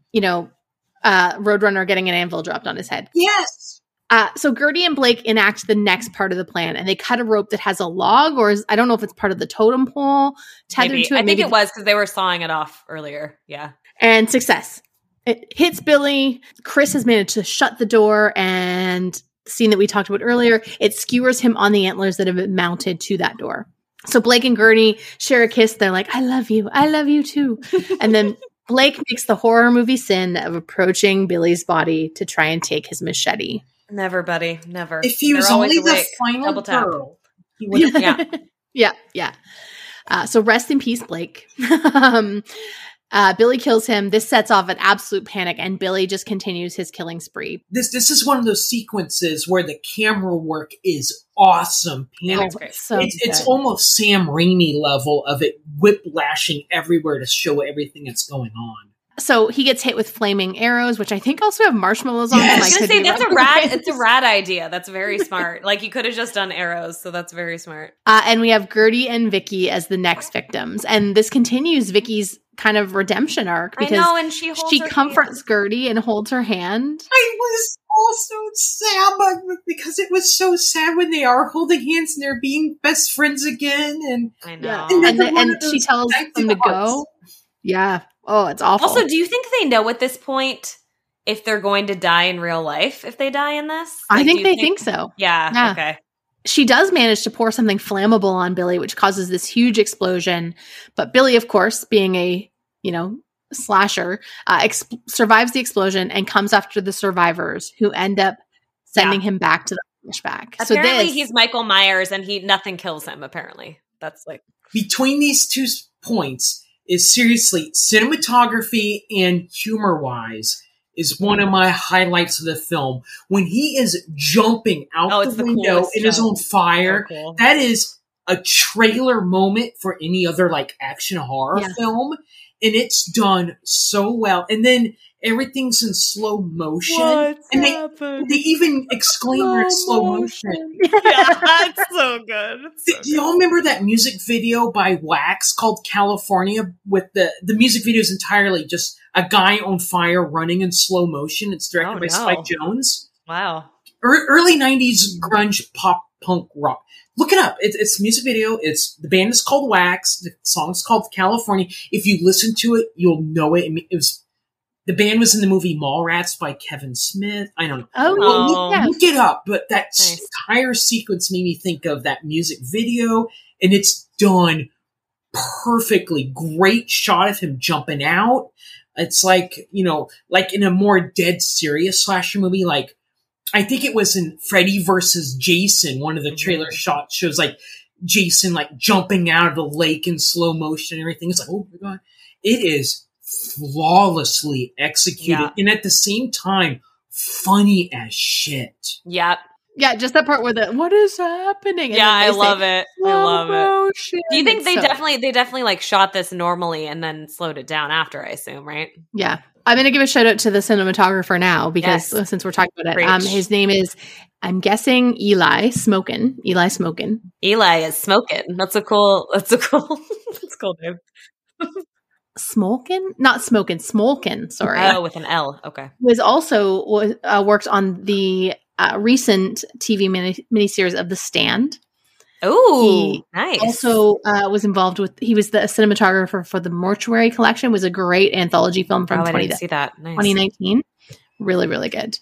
Roadrunner getting an anvil dropped on his head. Yes. So Gertie and Blake enact the next part of the plan, and they cut a rope that has a log, or I don't know if it's part of the totem pole tethered to it. I think it was because they were sawing it off earlier. Yeah. And success. It hits Billy. Chris has managed to shut the door, and the scene that we talked about earlier, it skewers him on the antlers that have been mounted to that door. So Blake and Gertie share a kiss. They're like, I love you too. And then Blake makes the horror movie sin of approaching Billy's body to try and take his machete. Never, buddy. Never. If he was only the final girl, he would have. Yeah. So rest in peace, Blake. Billy kills him. This sets off an absolute panic, and Billy just continues his killing spree. This is one of those sequences where the camera work is awesome. It's almost Sam Raimi level of it whiplashing everywhere to show everything that's going on. So he gets hit with flaming arrows, which I think also have marshmallows on them. I was going to say, it's a rad idea. That's very smart. Like, you could have just done arrows, so that's very smart. And we have Gertie and Vicky as the next victims. And this continues Vicky's kind of redemption arc because and she comforts Gertie and holds her hand. I was also sad because it was so sad when they are holding hands and they're being best friends again. And I know. And she tells them to go. Yeah. Oh, it's awful. Also, do you think they know at this point if they're going to die in real life if they die in this? Like, I think they think so. Yeah. Okay. She does manage to pour something flammable on Billy, which causes this huge explosion. But Billy, of course, being a, slasher, survives the explosion and comes after the survivors who end up sending him back to the flashback. Apparently he's Michael Myers and nothing kills him, apparently. That's like... Between these 2 points is seriously cinematography and humor-wise is one of my highlights of the film. When he is jumping out the window in his own fire, so cool. That is a trailer moment for any other like action horror film. and it's done so well. And then everything's in slow motion. What's and happened? they even exclaim they're in slow motion. Yeah, that's so good. Do y'all remember that music video by Wax called California? With the music video is entirely just a guy on fire running in slow motion. It's directed by Spike Jonze. Wow. Early 90s grunge pop punk rock. Look it up. It's a music video. The band is called Wax. The song's called California. If you listen to it, you'll know it. The band was in the movie Mallrats by Kevin Smith. I don't know. Look it up. But that entire sequence made me think of that music video, and it's done perfectly. Great shot of him jumping out. It's like, like in a more dead serious slasher movie, like I think it was in Freddy versus Jason. One of the trailer shots shows like Jason like jumping out of the lake in slow motion and everything. It's like, oh my God. It is flawlessly executed and at the same time funny as shit. Yep. Yeah, just that part where what is happening? And I love it. I love it. Do you think they definitely like shot this normally and then slowed it down after, I assume, right? Yeah. I'm going to give a shout out to the cinematographer now because since we're talking about it, his name is, I'm guessing Eli Smokin. Eli is smoking. That's a cool name. Smolkin? Not Smokin, Smolkin, sorry. Oh, with an L. Okay. Was also worked on the recent TV miniseries of The Stand. Oh, nice. Also was involved he was the cinematographer for The Mortuary Collection. It was a great anthology film from 2019. Really, really good.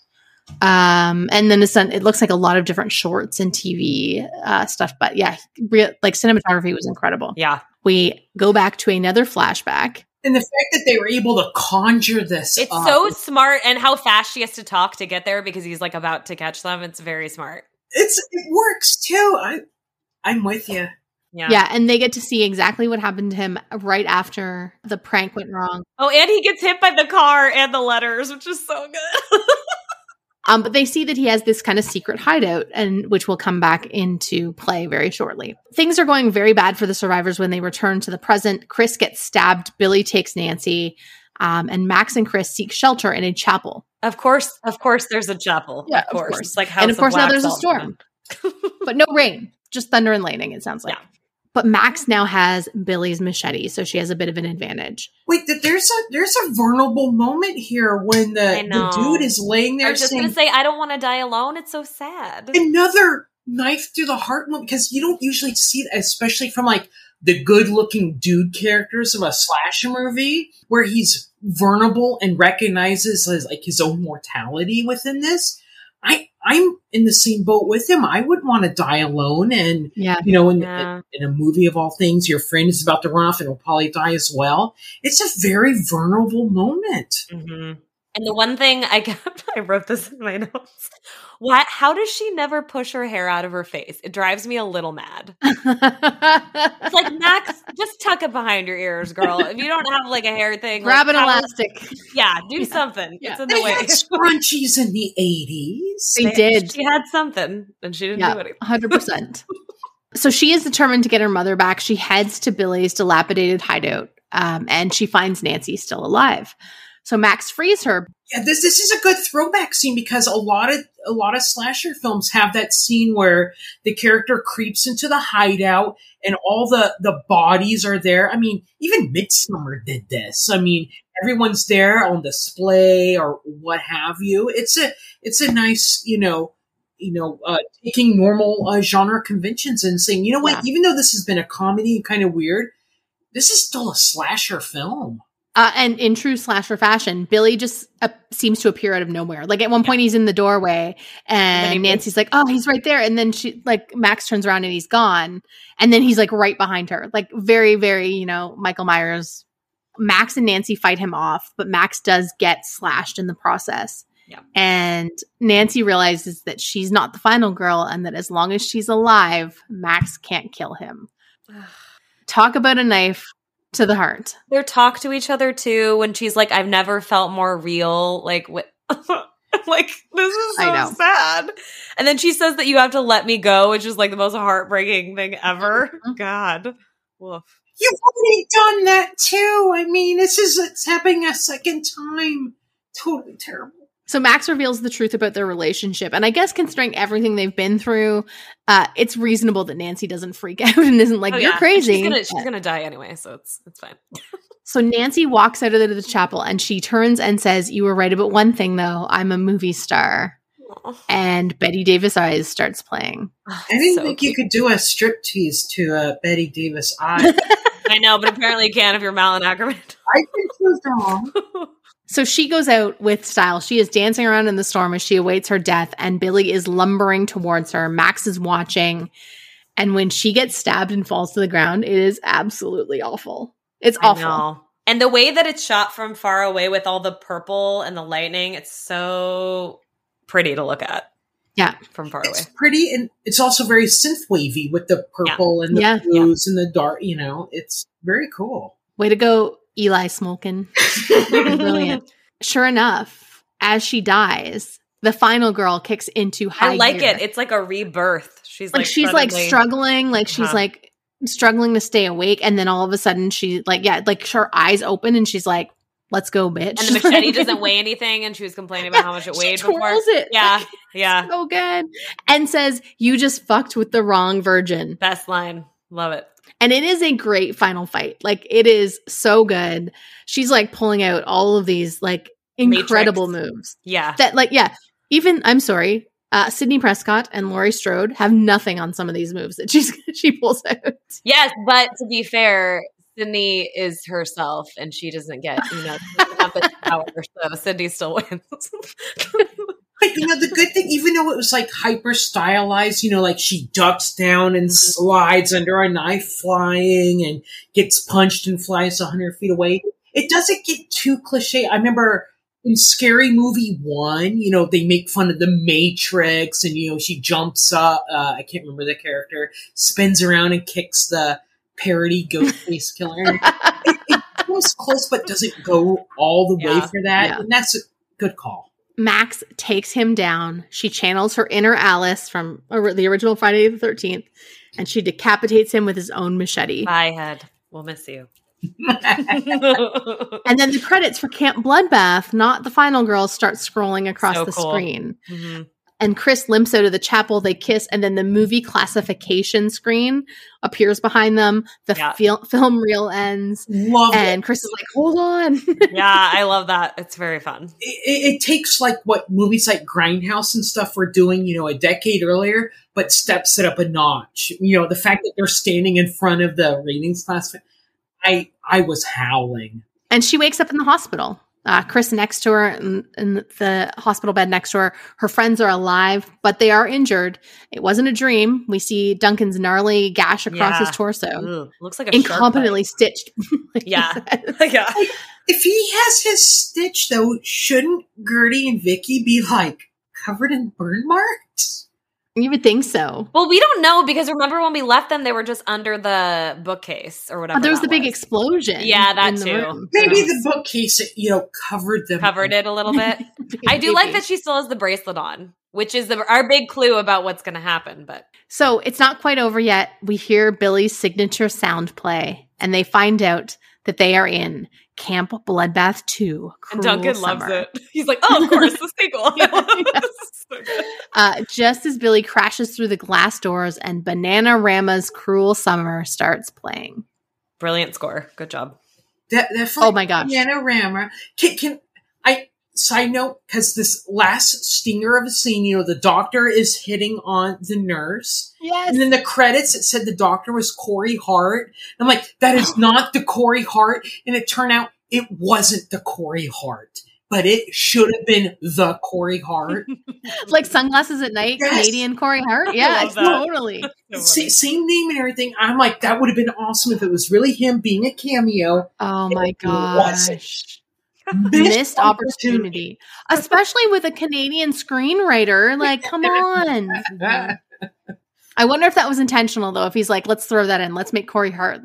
And then it looks like a lot of different shorts and TV stuff. But yeah, like cinematography was incredible. Yeah. We go back to another flashback. And the fact that they were able to conjure this It's so smart, and how fast she has to talk to get there because he's like about to catch them. It's very smart. It works too. I'm with you. Yeah, and they get to see exactly what happened to him right after the prank went wrong. Oh, and he gets hit by the car and the letters, which is so good. But they see that he has this kind of secret hideout, and which will come back into play very shortly. Things are going very bad for the survivors when they return to the present. Chris gets stabbed. Billy takes Nancy, and Max and Chris seek shelter in a chapel. Of course, there's a chapel. Yeah, of course. It's like and of course now there's a storm, but no rain, just thunder and lightning. It sounds like. Yeah. But Max now has Billy's machete, so she has a bit of an advantage. Wait, there's a vulnerable moment here when the dude is laying there. I was just going to say, I don't want to die alone. It's so sad. Another knife through the heart moment, because you don't usually see that, especially from like the good-looking dude characters of a slasher movie, where he's vulnerable and recognizes his own mortality within this. I'm in the same boat with him. I wouldn't want to die alone. And, in a movie of all things, your friend is about to run off and will probably die as well. It's a very vulnerable moment. Mm-hmm. And the one thing I wrote this in my notes. How does she never push her hair out of her face? It drives me a little mad. It's like, Max, just tuck it behind your ears, girl. If you don't have like a hair thing, grab an elastic. Yeah, do something. Yeah. It's in the way. They had scrunchies in the 80s. They did. She had something, and she didn't do anything. 100%. So she is determined to get her mother back. She heads to Billy's dilapidated hideout, and she finds Nancy still alive. So Max frees her. Yeah, this is a good throwback scene because a lot of slasher films have that scene where the character creeps into the hideout and all the bodies are there. I mean, even Midsommar did this. I mean, everyone's there on display or what have you. It's a nice, taking normal genre conventions and saying, you know what, even though this has been a comedy and kind of weird, this is still a slasher film. And in true slasher fashion, Billy just seems to appear out of nowhere. Like at one point he's in the doorway and Nancy's like, oh, he's right there. And then Max turns around and he's gone. And then he's like right behind her. Like very, very, Michael Myers. Max and Nancy fight him off, but Max does get slashed in the process. Yeah. And Nancy realizes that she's not the final girl and that as long as she's alive, Max can't kill him. Talk about a knife to the heart. They talk to each other too when she's like, I've never felt more real. Like, like this is so sad. And then she says that you have to let me go, which is like the most heartbreaking thing ever. Mm-hmm. God. Woof. You've already done that too. I mean, it's happening a second time. Totally terrible. So Max reveals the truth about their relationship. And I guess considering everything they've been through, it's reasonable that Nancy doesn't freak out and isn't like, you're crazy. She's gonna die anyway, so it's fine. So Nancy walks out of the chapel and she turns and says, "You were right about one thing, though. I'm a movie star." Aww. And Betty Davis Eyes starts playing. I didn't think you could do a striptease to Betty Davis Eyes. I know, but apparently you can if you're Malin Ackerman. I think she was wrong. So she goes out with style. She is dancing around in the storm as she awaits her death, and Billy is lumbering towards her. Max is watching, and when she gets stabbed and falls to the ground, it is absolutely awful. It's awful. I know. And the way that it's shot from far away with all the purple and the lightning, it's so pretty to look at. Yeah. From far It's away. pretty, and it's also very synth-wavy with the purple and the blues and the dark, it's very cool. Way to go, Eli Smolkin. Brilliant. Sure enough, as she dies, the final girl kicks into high I like gear. it. It's like a rebirth. She's she's suddenly struggling, she's like struggling to stay awake, and then all of a sudden she her eyes open and she's like, "Let's go, bitch." And the machete doesn't weigh anything, and she was complaining about how much it weighed before. It. Yeah. So good. And says, "You just fucked with the wrong virgin." Best line. Love it. And it is a great final fight. It is so good. She's pulling out all of these incredible moves. Yeah. That even, I'm sorry, Sydney Prescott and Laurie Strode have nothing on some of these moves that she pulls out. Yes, but to be fair, Sydney is herself, and she doesn't get, she doesn't have the power, so Sydney still wins. But the good thing, even though it was hyper stylized, she ducks down and slides under a knife flying and gets punched and flies 100 feet away, it doesn't get too cliche. I remember in Scary Movie 1, they make fun of the Matrix and, she jumps up, I can't remember the character, spins around and kicks the parody Ghostface Killer. It goes close, but doesn't go all the way for that. Yeah. And that's a good call. Max takes him down. She channels her inner Alice from the original Friday the 13th, and she decapitates him with his own machete. Bye, Head. We'll miss you. And then the credits for Camp Bloodbath, not the final girl, start scrolling across the screen. Mm-hmm. And Chris limps out of the chapel. They kiss, and then the movie classification screen appears behind them. The film reel ends. Love and it. Chris is like, "Hold on." Yeah, I love that. It's very fun. It takes what movies like Grindhouse and stuff were doing, a decade earlier, but steps it up a notch. The fact that they're standing in front of the ratings class, I was howling. And she wakes up in the hospital. Chris next to her in the hospital bed next to her. Her friends are alive, but they are injured. It wasn't a dream. We see Duncan's gnarly gash across his torso. Ooh, looks like a incompetently stitched. Yeah. If he has his stitch, though, shouldn't Gertie and Vicky be covered in burn marks? You would think so. Well, we don't know because remember when we left them, they were just under the bookcase or whatever. There was the big explosion. Yeah, that too. Maybe the bookcase, covered them. Covered it a little bit. I do like that she still has the bracelet on, which is our big clue about what's going to happen. But so it's not quite over yet. We hear Billy's signature sound play, and they find out that they are in Camp Bloodbath 2. And Duncan loves it. He's like, "Oh, of course, the sequel." So good. Just as Billy crashes through the glass doors and Bananarama's Cruel Summer starts playing. Brilliant score. Good job. Oh my gosh. Bananarama. Can I side note, because this last stinger of a scene, the doctor is hitting on the nurse. Yes. And then the credits, it said the doctor was Corey Hart. I'm like, that is not the Corey Hart. And it turned out it wasn't the Corey Hart. But it should have been the Corey Hart. Sunglasses at night, yes. Canadian Corey Hart? Yeah, totally. Same name and everything. I'm like, that would have been awesome if it was really him being a cameo. Oh my gosh. Missed opportunity. Especially with a Canadian screenwriter. Come on. I wonder if that was intentional, though. If he's like, let's throw that in. Let's make Corey Hart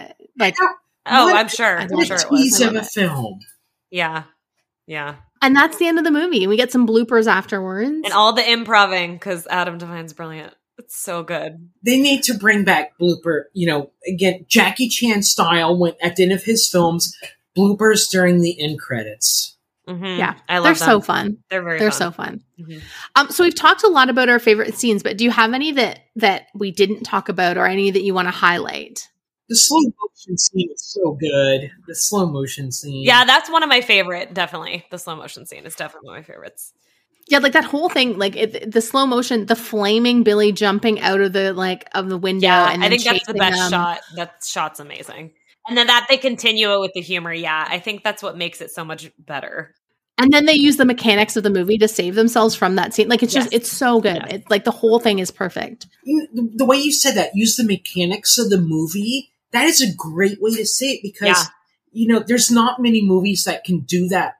I'm sure. I'm sure it was. Of a film. Yeah. Yeah. And that's the end of the movie. We get some bloopers afterwards. And all the improving, because Adam Devine's brilliant. It's so good. They need to bring back blooper, again, Jackie Chan style when at the end of his films, bloopers during the end credits. Mm-hmm. Yeah, I love they're them. so fun. They're so fun. Mm-hmm. So we've talked a lot about our favorite scenes, but do you have any that we didn't talk about, or any that you want to highlight? The slow motion scene is so good. The slow motion scene. Yeah, that's one of my favorite. Definitely, the slow motion scene is definitely one of my favorites. Yeah, like that whole thing, like the slow motion, the flaming Billy jumping out of the window. Yeah, and I think that's the best them. shot. That shot's amazing. And then that they continue it with the humor. Yeah, I think that's what makes it so much better. And then they use the mechanics of the movie to save themselves from that scene. Like, it's just, it's so good. Yes. It's like the whole thing is perfect. The way you said that, use the mechanics of the movie, that is a great way to say it because, there's not many movies that can do that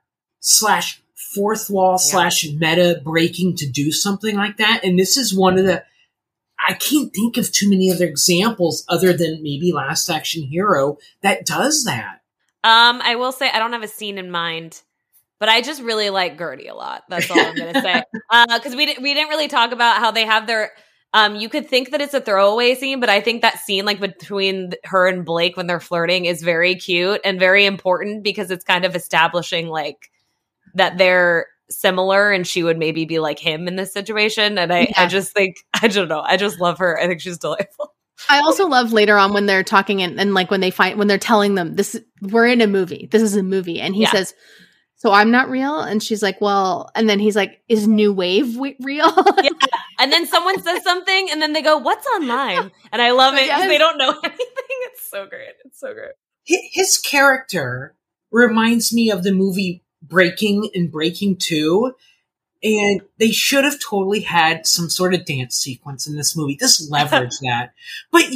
/ fourth wall / meta breaking to do something like that. And this is one of I can't think of too many other examples other than maybe Last Action Hero that does that. I will say I don't have a scene in mind, but I just really like Gertie a lot. That's all I'm going to say. Because we didn't really talk about how they have their. You could think that it's a throwaway scene, but I think that scene like between her and Blake when they're flirting is very cute and very important because it's kind of establishing like that they're similar and she would maybe be like him in this situation. And I just think, I don't know. I just love her. I think she's delightful. I also love later on when they're talking and like when they're telling them we're in a movie. This is a movie. And he says, so I'm not real. And she's like, well, and then he's like, is New Wave real? Yeah. And then someone says something and then they go, what's online? And I love it because they don't know anything. It's so great. It's so great. His character reminds me of the movie Breaking and Breaking 2. And they should have totally had some sort of dance sequence in this movie. Just leverage that. But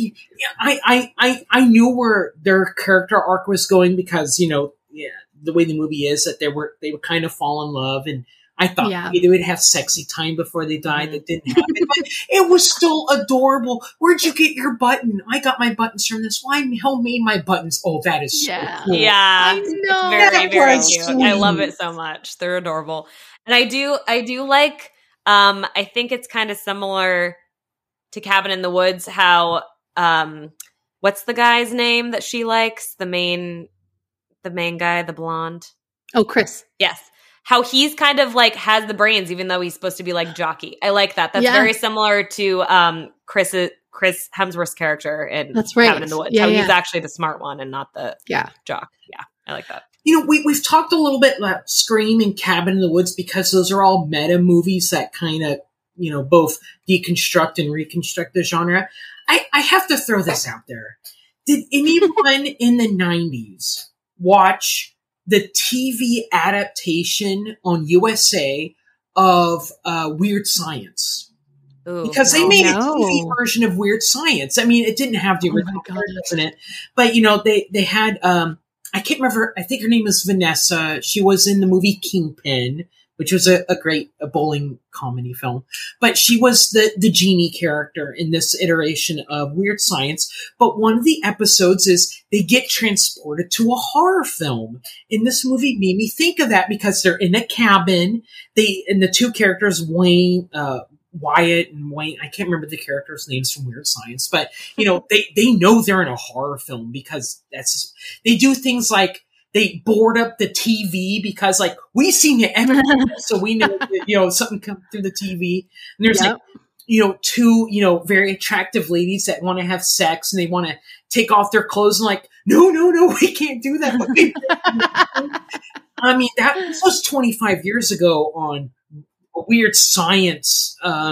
I knew where their character arc was going because, the way the movie is that they would kind of fall in love. And I thought maybe they would have sexy time before they died. That didn't happen. But it was still adorable. Where'd you get your button? I got my buttons from this. Why homemade my buttons? Oh, that is so cool. Yeah. I know. It's very, very was cute. sweet. I love it so much. They're adorable. And I do like, I think it's kind of similar to Cabin in the Woods, how, what's the guy's name that she likes? The main guy, the blonde. Oh, Chris. Yes. How he's kind of like has the brains, even though he's supposed to be like jockey. I like that. That's very similar to Chris Hemsworth's character in Cabin in the Woods. How he's actually the smart one and not the jock. Yeah, I like that. We've talked a little bit about Scream and Cabin in the Woods because those are all meta movies that kind of, both deconstruct and reconstruct the genre. I have to throw this out there. Did anyone in the 90s watch the TV adaptation on USA of Weird Science? Because they made a TV version of Weird Science. I mean, it didn't have the original characters in it, but they had I can't remember. I think her name is Vanessa. She was in the movie Kingpin, which was a great bowling comedy film. But she was the genie character in this iteration of Weird Science. But one of the episodes is they get transported to a horror film. And this movie made me think of that because they're in a cabin. And the two characters, Wyatt and Wayne, I can't remember the characters' names from Weird Science, but they know they're in a horror film because they do things like they board up the TV because we seen the episode, so we know that, something come through the TV. And there's two very attractive ladies that want to have sex and they want to take off their clothes and no, we can't do that. I mean, that was 25 years ago on Weird Science,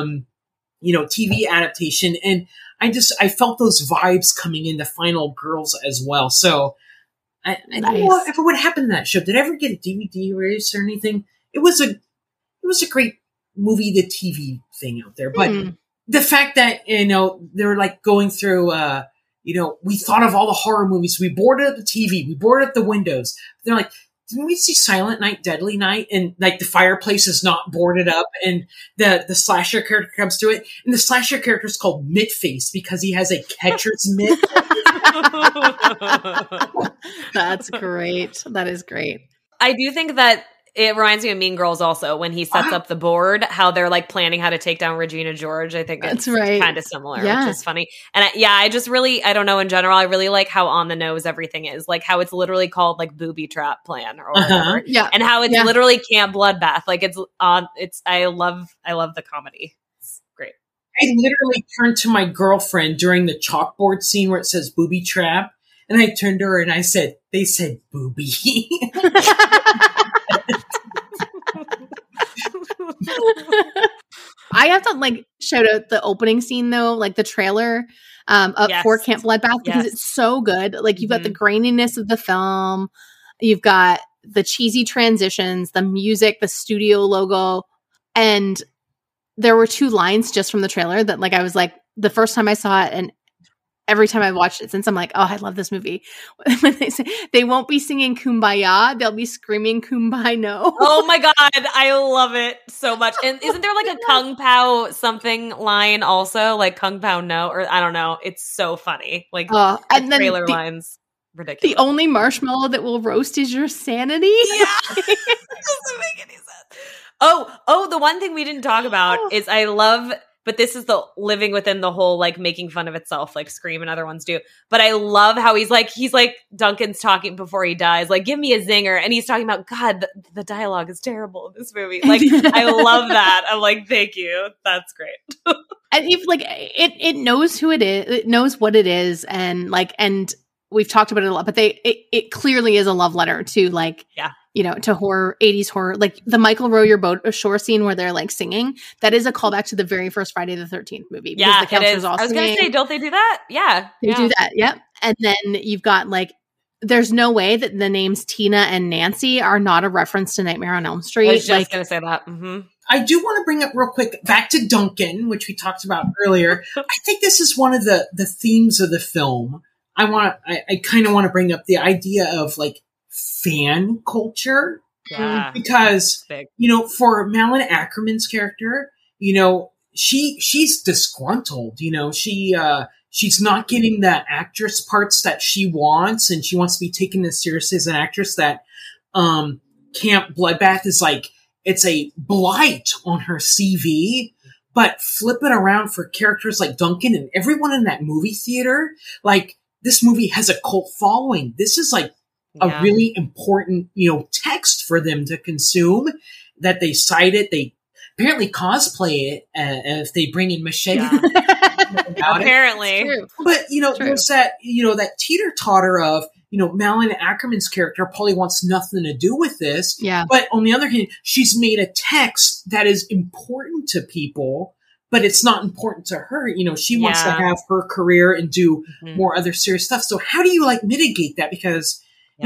TV adaptation. And I felt those vibes coming in the Final Girls as well. So I don't know what happened to that show. Did it ever get a DVD release or anything? It was a great movie to TV thing out there. But the fact that, they're going through, we thought of all the horror movies. We boarded up the TV. We boarded up the windows. They're like, didn't we see Silent Night, Deadly Night? And the fireplace is not boarded up and the slasher character comes to it. And the slasher character is called Mittface because he has a catcher's mitt. That's great. That is great. I do think that It reminds me of Mean Girls also when he sets up the board, how they're like planning how to take down Regina George. I think it's kind of similar, which is funny. And I just really, I don't know, in general, I really like how on the nose everything is. Like how it's literally called like Booby Trap Plan or whatever. Yeah. And how it's literally Camp Bloodbath. Like I love the comedy. It's great. I literally turned to my girlfriend during the chalkboard scene where it says Booby Trap. And I turned to her and I said, they said booby. I have to like shout out the opening scene though, like the trailer for Camp Bloodbath, because it's so good. Like you've got the graininess of the film, you've got the cheesy transitions, the music, the studio logo, and there were 2 lines just from the trailer that like I was like the first time I saw it and every time I've watched it since, I'm like, oh, I love this movie. When they say they won't be singing Kumbaya, they'll be screaming Kumbaya no. Oh my God, I love it so much. And isn't there like a Kung Pao something line also? Like Kung Pao no, or I don't know. It's so funny. Like and then trailer lines. Ridiculous. The only marshmallow that will roast is your sanity. Yeah. It doesn't make any sense. Oh, the one thing we didn't talk about is I love, but this is the living within the whole like making fun of itself, like Scream and other ones do. But I love how he's like Duncan's talking before he dies, like give me a zinger, and he's talking about God, the dialogue is terrible in this movie. Like I love that. I'm like, thank you, that's great. And if like it knows who it is, it knows what it is, and we've talked about it a lot, but it clearly is a love letter to like to horror, 80s horror, like the Michael Row Your Boat Ashore scene where they're like singing. That is a callback to the very first Friday the 13th movie. Yeah, the it is. I was going to say, don't they do that? Yeah. They do that, yep. And then you've got like, there's no way that the names Tina and Nancy are not a reference to Nightmare on Elm Street. I was just going to say that. Mm-hmm. I do want to bring up real quick, back to Duncan, which we talked about earlier. I think this is one of the themes of the film. I kind of want to bring up the idea of like fan culture. Yeah. Because, for Malin Ackerman's character, she's disgruntled, she's not getting the actress parts that she wants, and she wants to be taken as seriously as an actress. That, Camp Bloodbath is like, it's a blight on her CV. But flip it around for characters like Duncan and everyone in that movie theater, like, this movie has a cult following. This is like a really important, text for them to consume, that they cite it. They apparently cosplay it if they bring in Machete. Apparently. But, there's that, that teeter-totter of, Malin Ackerman's character probably wants nothing to do with this. Yeah. But on the other hand, she's made a text that is important to people, but it's not important to her. She wants to have her career and do more other serious stuff. So how do you like mitigate that? Because,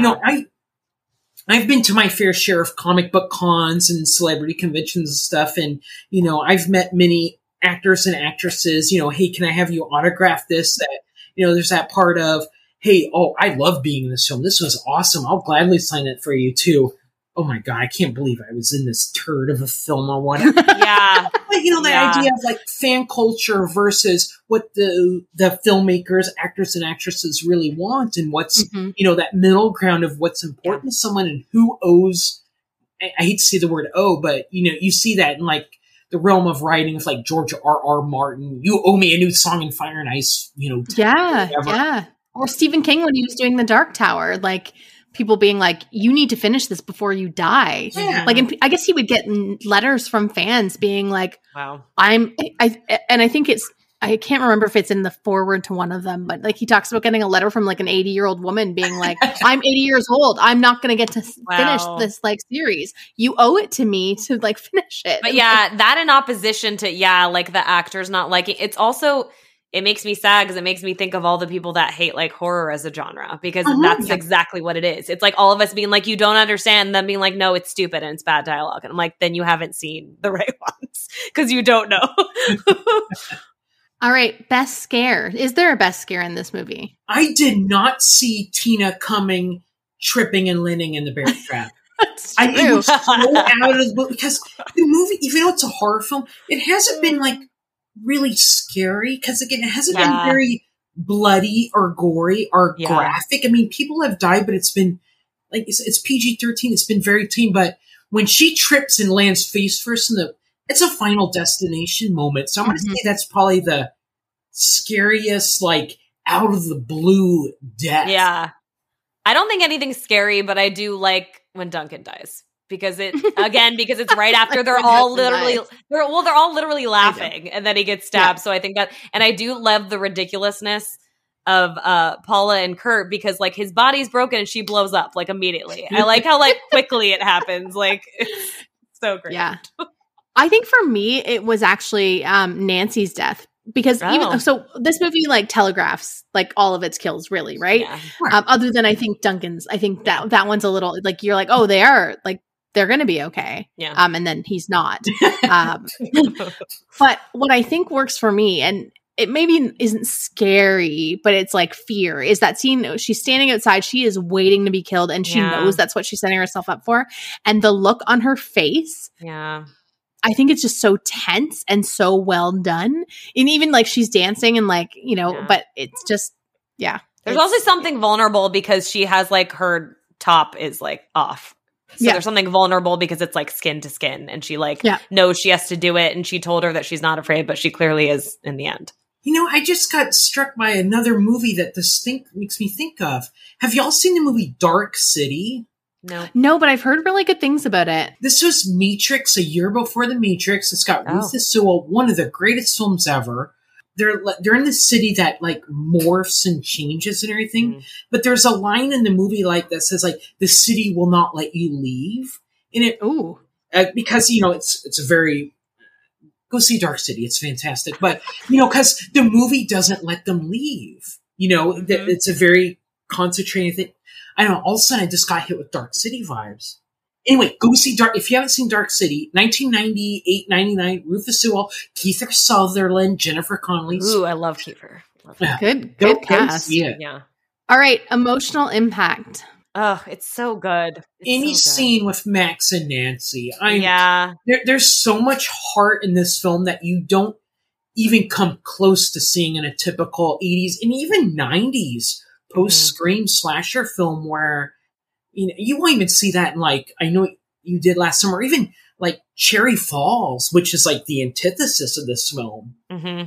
I've been to my fair share of comic book cons and celebrity conventions and stuff. And, I've met many actors and actresses, hey, can I have you autograph this? That, there's that part of, hey, I love being in this film. This was awesome. I'll gladly sign it for you too. Oh my God, I can't believe I was in this turd of a film or whatever. Yeah. But, the idea of like fan culture versus what the filmmakers, actors and actresses really want, and what's, that middle ground of what's important to someone and who owes, I hate to say the word owe, but, you see that in like the realm of writing of like George R.R. Martin. You owe me a new Song in Fire and Ice, Yeah. Or Stephen King when he was doing The Dark Tower, like, people being like, you need to finish this before you die. Yeah. Like, and I guess he would get letters from fans being like, wow. I think I can't remember if it's in the forward to one of them, but like he talks about getting a letter from like an 80-year-old woman being like, I'm 80 years old. I'm not going to get to finish this like series. You owe it to me to like finish it. But that in opposition to, like the actors not liking, it's also, it makes me sad because it makes me think of all the people that hate like horror as a genre, because that's exactly what it is. It's like all of us being like, you don't understand, and them being like, no, it's stupid and it's bad dialogue. And I'm like, then you haven't seen the right ones because you don't know. All right. Best scare. Is there a best scare in this movie? I did not see Tina coming, tripping and landing in the bear trap. It was so out of the book, because the movie, even though it's a horror film, it hasn't been like really scary, because again, it hasn't been very bloody or gory or graphic. I mean, people have died, but it's been like, it's PG-13. It's been very tame. But when she trips and lands face first it's a Final Destination moment. So I'm going to say that's probably the scariest, like, out of the blue death. Yeah. I don't think anything's scary, but I do like when Duncan dies. Because it's right after they're all literally laughing and then he gets stabbed. Yeah. So I think that, and I do love the ridiculousness of Paula and Kurt, because like his body's broken and she blows up like immediately. I like how like quickly it happens. Like it's so great. Yeah. I think for me it was actually Nancy's death, because even so this movie like telegraphs like all of its kills, really, right? Yeah. Other than I think Duncan's. I think that one's a little like, you're like, oh, they are like, they're going to be okay. Yeah. And then he's not. But what I think works for me, and it maybe isn't scary, but it's like fear, is that scene. She's standing outside. She is waiting to be killed, and she knows that's what she's setting herself up for. And the look on her face. Yeah. I think it's just so tense and so well done. And even like she's dancing and like, but it's just, There's also something vulnerable because she has like her top is like off. So there's something vulnerable because it's like skin to skin, and she like knows she has to do it, and she told her that she's not afraid, but she clearly is in the end. I just got struck by another movie that this makes me think of. Have y'all seen the movie Dark City? No, but I've heard really good things about it. This was Matrix, a year before The Matrix. It's got Rufus Sewell, one of the greatest films ever. They're in the city that like morphs and changes and everything. But there's a line in the movie like that says like, the city will not let you leave. And it, because, it's a very, go see Dark City. It's fantastic. But, cause the movie doesn't let them leave, it's a very concentrated thing. I don't know. All of a sudden I just got hit with Dark City vibes. Anyway, go see if you haven't seen Dark City, 1998, 99, Rufus Sewell, Kiefer Sutherland, Jennifer Connelly. Ooh, I love Kiefer. Good cast. Yeah. All right, emotional impact. Oh, it's so good. Any scene with Max and Nancy. There's so much heart in this film that you don't even come close to seeing in a typical 80s and even 90s post-Scream slasher film where you won't even see that in like, I know you did last summer, or even like Cherry Falls, which is like the antithesis of this film. Mm-hmm.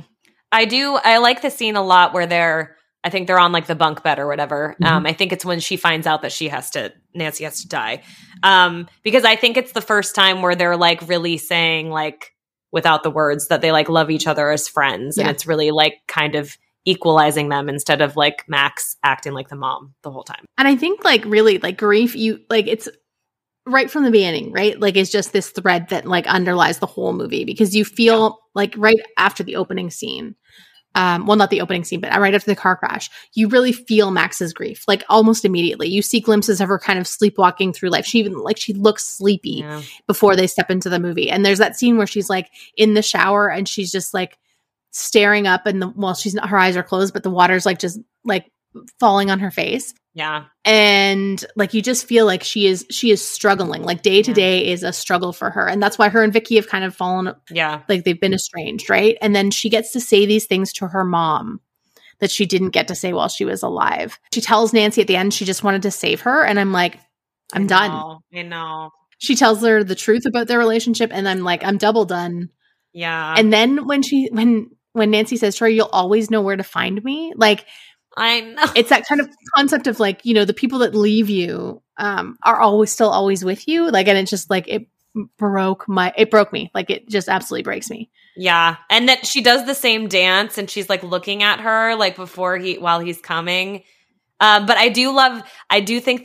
I like the scene a lot where I think they're on like the bunk bed or whatever. I think it's when she finds out that Nancy has to die. Because I think it's the first time where they're like really saying like, without the words, that they like love each other as friends. And it's really like kind of equalizing them instead of like Max acting like the mom the whole time. And I think like really like grief, it's right from the beginning, right? Like it's just this thread that like underlies the whole movie, because you feel like right after the opening scene, well, not the opening scene, but right after the car crash, you really feel Max's grief, like almost immediately. You see glimpses of her kind of sleepwalking through life. She looks sleepy before they step into the movie. And there's that scene where she's like in the shower and she's just like staring up, and her eyes are closed, but the water's like just like falling on her face. Yeah. And like you just feel like she is struggling. Like day to day is a struggle for her. And that's why her and Vicky have kind of fallen like they've been estranged, right? And then she gets to say these things to her mom that she didn't get to say while she was alive. She tells Nancy at the end she just wanted to save her, and I'm like, I'm done. I know. She tells her the truth about their relationship, and I'm like, I'm double done. Yeah. And then when Nancy says to her, you'll always know where to find me, like, I know. It's that kind of concept of like, the people that leave you are always with you. Like, and it's just like, it broke me. Like it just absolutely breaks me. Yeah. And that she does the same dance and she's like looking at her like while he's coming. But I do think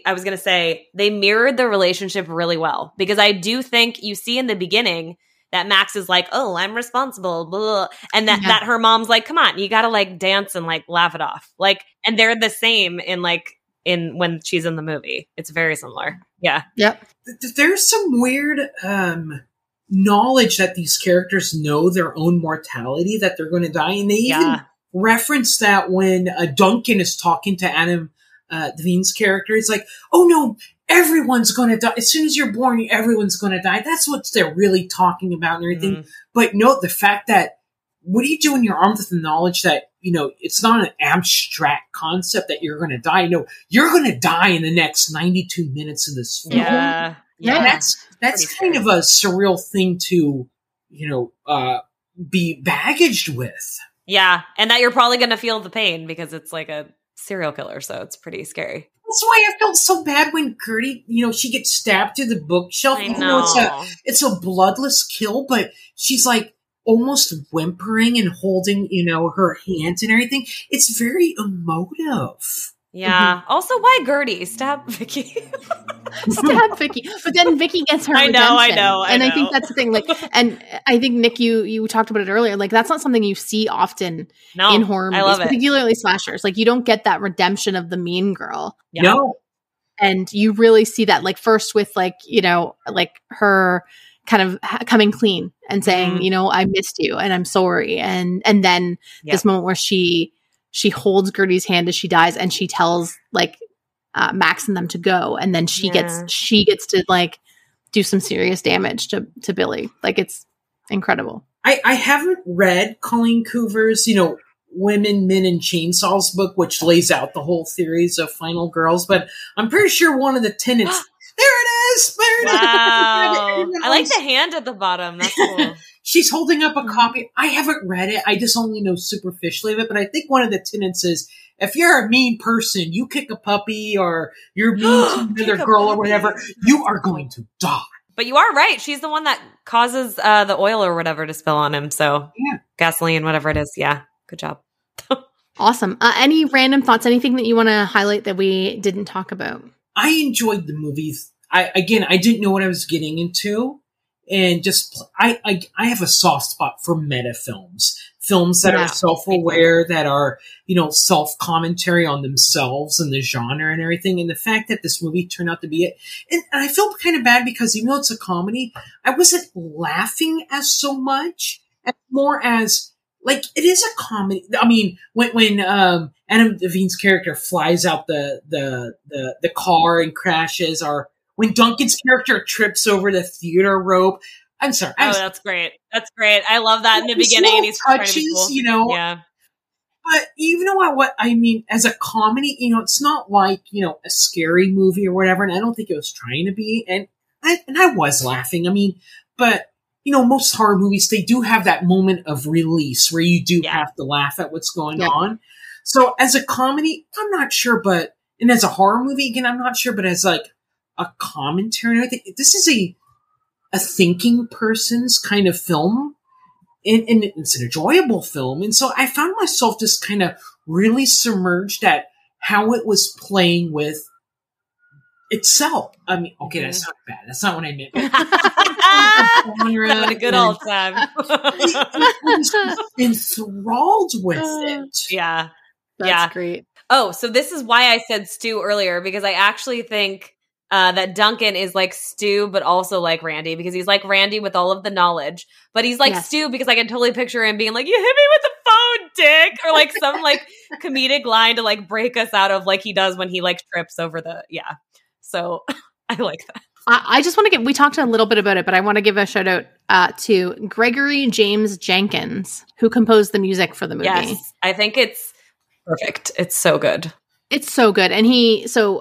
they mirrored the relationship really well, because I do think you see in the beginning that Max is like, oh, I'm responsible, blah, blah. And that her mom's like, come on, you got to like dance and like laugh it off. Like, and they're the same in when she's in the movie. It's very similar. Yeah. Yep. There's some weird knowledge that these characters know their own mortality, that they're going to die. And they even reference that when Duncan is talking to Adam Devine's character. It's like, oh no, everyone's going to die. As soon as you're born, everyone's going to die. That's what they're really talking about and everything. Mm-hmm. But note the fact that, what do you do when you're armed with the knowledge that, it's not an abstract concept that you're going to die. No, you're going to die in the next 92 minutes of this film. Yeah. Yeah. And that's Pretty kind of a surreal thing to, be baggaged with. Yeah. And that you're probably going to feel the pain because it's like a serial killer. So it's pretty scary. That's why I felt so bad when Gertie, she gets stabbed to the bookshelf. I Even know. though it's a bloodless kill, but she's like almost whimpering and holding, her hands and everything. It's very emotive. Yeah. Also, why Gertie? Stab Vicky. Stab Vicky, but then Vicky gets her. I know, redemption. I I think that's the thing. Like, and I think Nick, you talked about it earlier. Like, that's not something you see often in horror movies, I love it. particularly slashers. Like, you don't get that redemption of the mean girl. Yeah. No. And you really see that, like, first with like her kind of coming clean and saying, I missed you and I'm sorry, and then this moment where she holds Gertie's hand as she dies and she tells like Max and them to go, and then she gets to like do some serious damage to Billy. Like, it's incredible. I haven't read Colleen Coover's, Women, Men, and Chainsaws book, which lays out the whole theories of Final Girls, but I'm pretty sure one of the tenants there it is! There it is! Wow. I like the hand at the bottom. That's cool. She's holding up a copy. I haven't read it. I just only know superficially of it, but I think one of the tenets is, if you're a mean person, you kick a puppy or you're mean to another girl or whatever, you are going to die. But you are right. She's the one that causes the oil or whatever to spill on him. So gasoline, whatever it is. Yeah. Good job. Awesome. Any random thoughts? Anything that you want to highlight that we didn't talk about? I enjoyed the movies. I didn't know what I was getting into. And just, I have a soft spot for meta films that are self-aware, that are, self-commentary on themselves and the genre and everything. And the fact that this movie turned out to be it. And I felt kind of bad because even though it's a comedy, I wasn't laughing as so much, as more as, like, it is a comedy. I mean, when Adam Devine's character flies out the car and crashes, or when Duncan's character trips over the theater rope. I'm sorry. That's great. That's great. I love that in the beginning. And he's trying to be cool. Yeah. But you know what I mean, as a comedy, it's not like, a scary movie or whatever. And I don't think it was trying to be. And I was laughing. I mean, but, most horror movies, they do have that moment of release where you do have to laugh at what's going on. So as a comedy, I'm not sure, and as a horror movie, again, I'm not sure, but as like a commentary, I think this is a thinking person's kind of film, and it's an enjoyable film. And so I found myself just kind of really submerged at how it was playing with itself. I mean, okay, that's not bad. That's not what I meant. Having a good old time. I was enthralled with it. Yeah. That's great. Oh, so this is why I said Stu earlier, because I actually think that Duncan is like Stu, but also like Randy, because he's like Randy with all of the knowledge, but he's like Stu because I can totally picture him being like, "You hit me with the phone, dick," or like some like comedic line to like break us out of, like he does when he like trips over the So I like that. I just want to we talked a little bit about it, but I want to give a shout out to Gregory James Jenkins, who composed the music for the movie. Yes, I think it's perfect. It's so good. It's so good. And he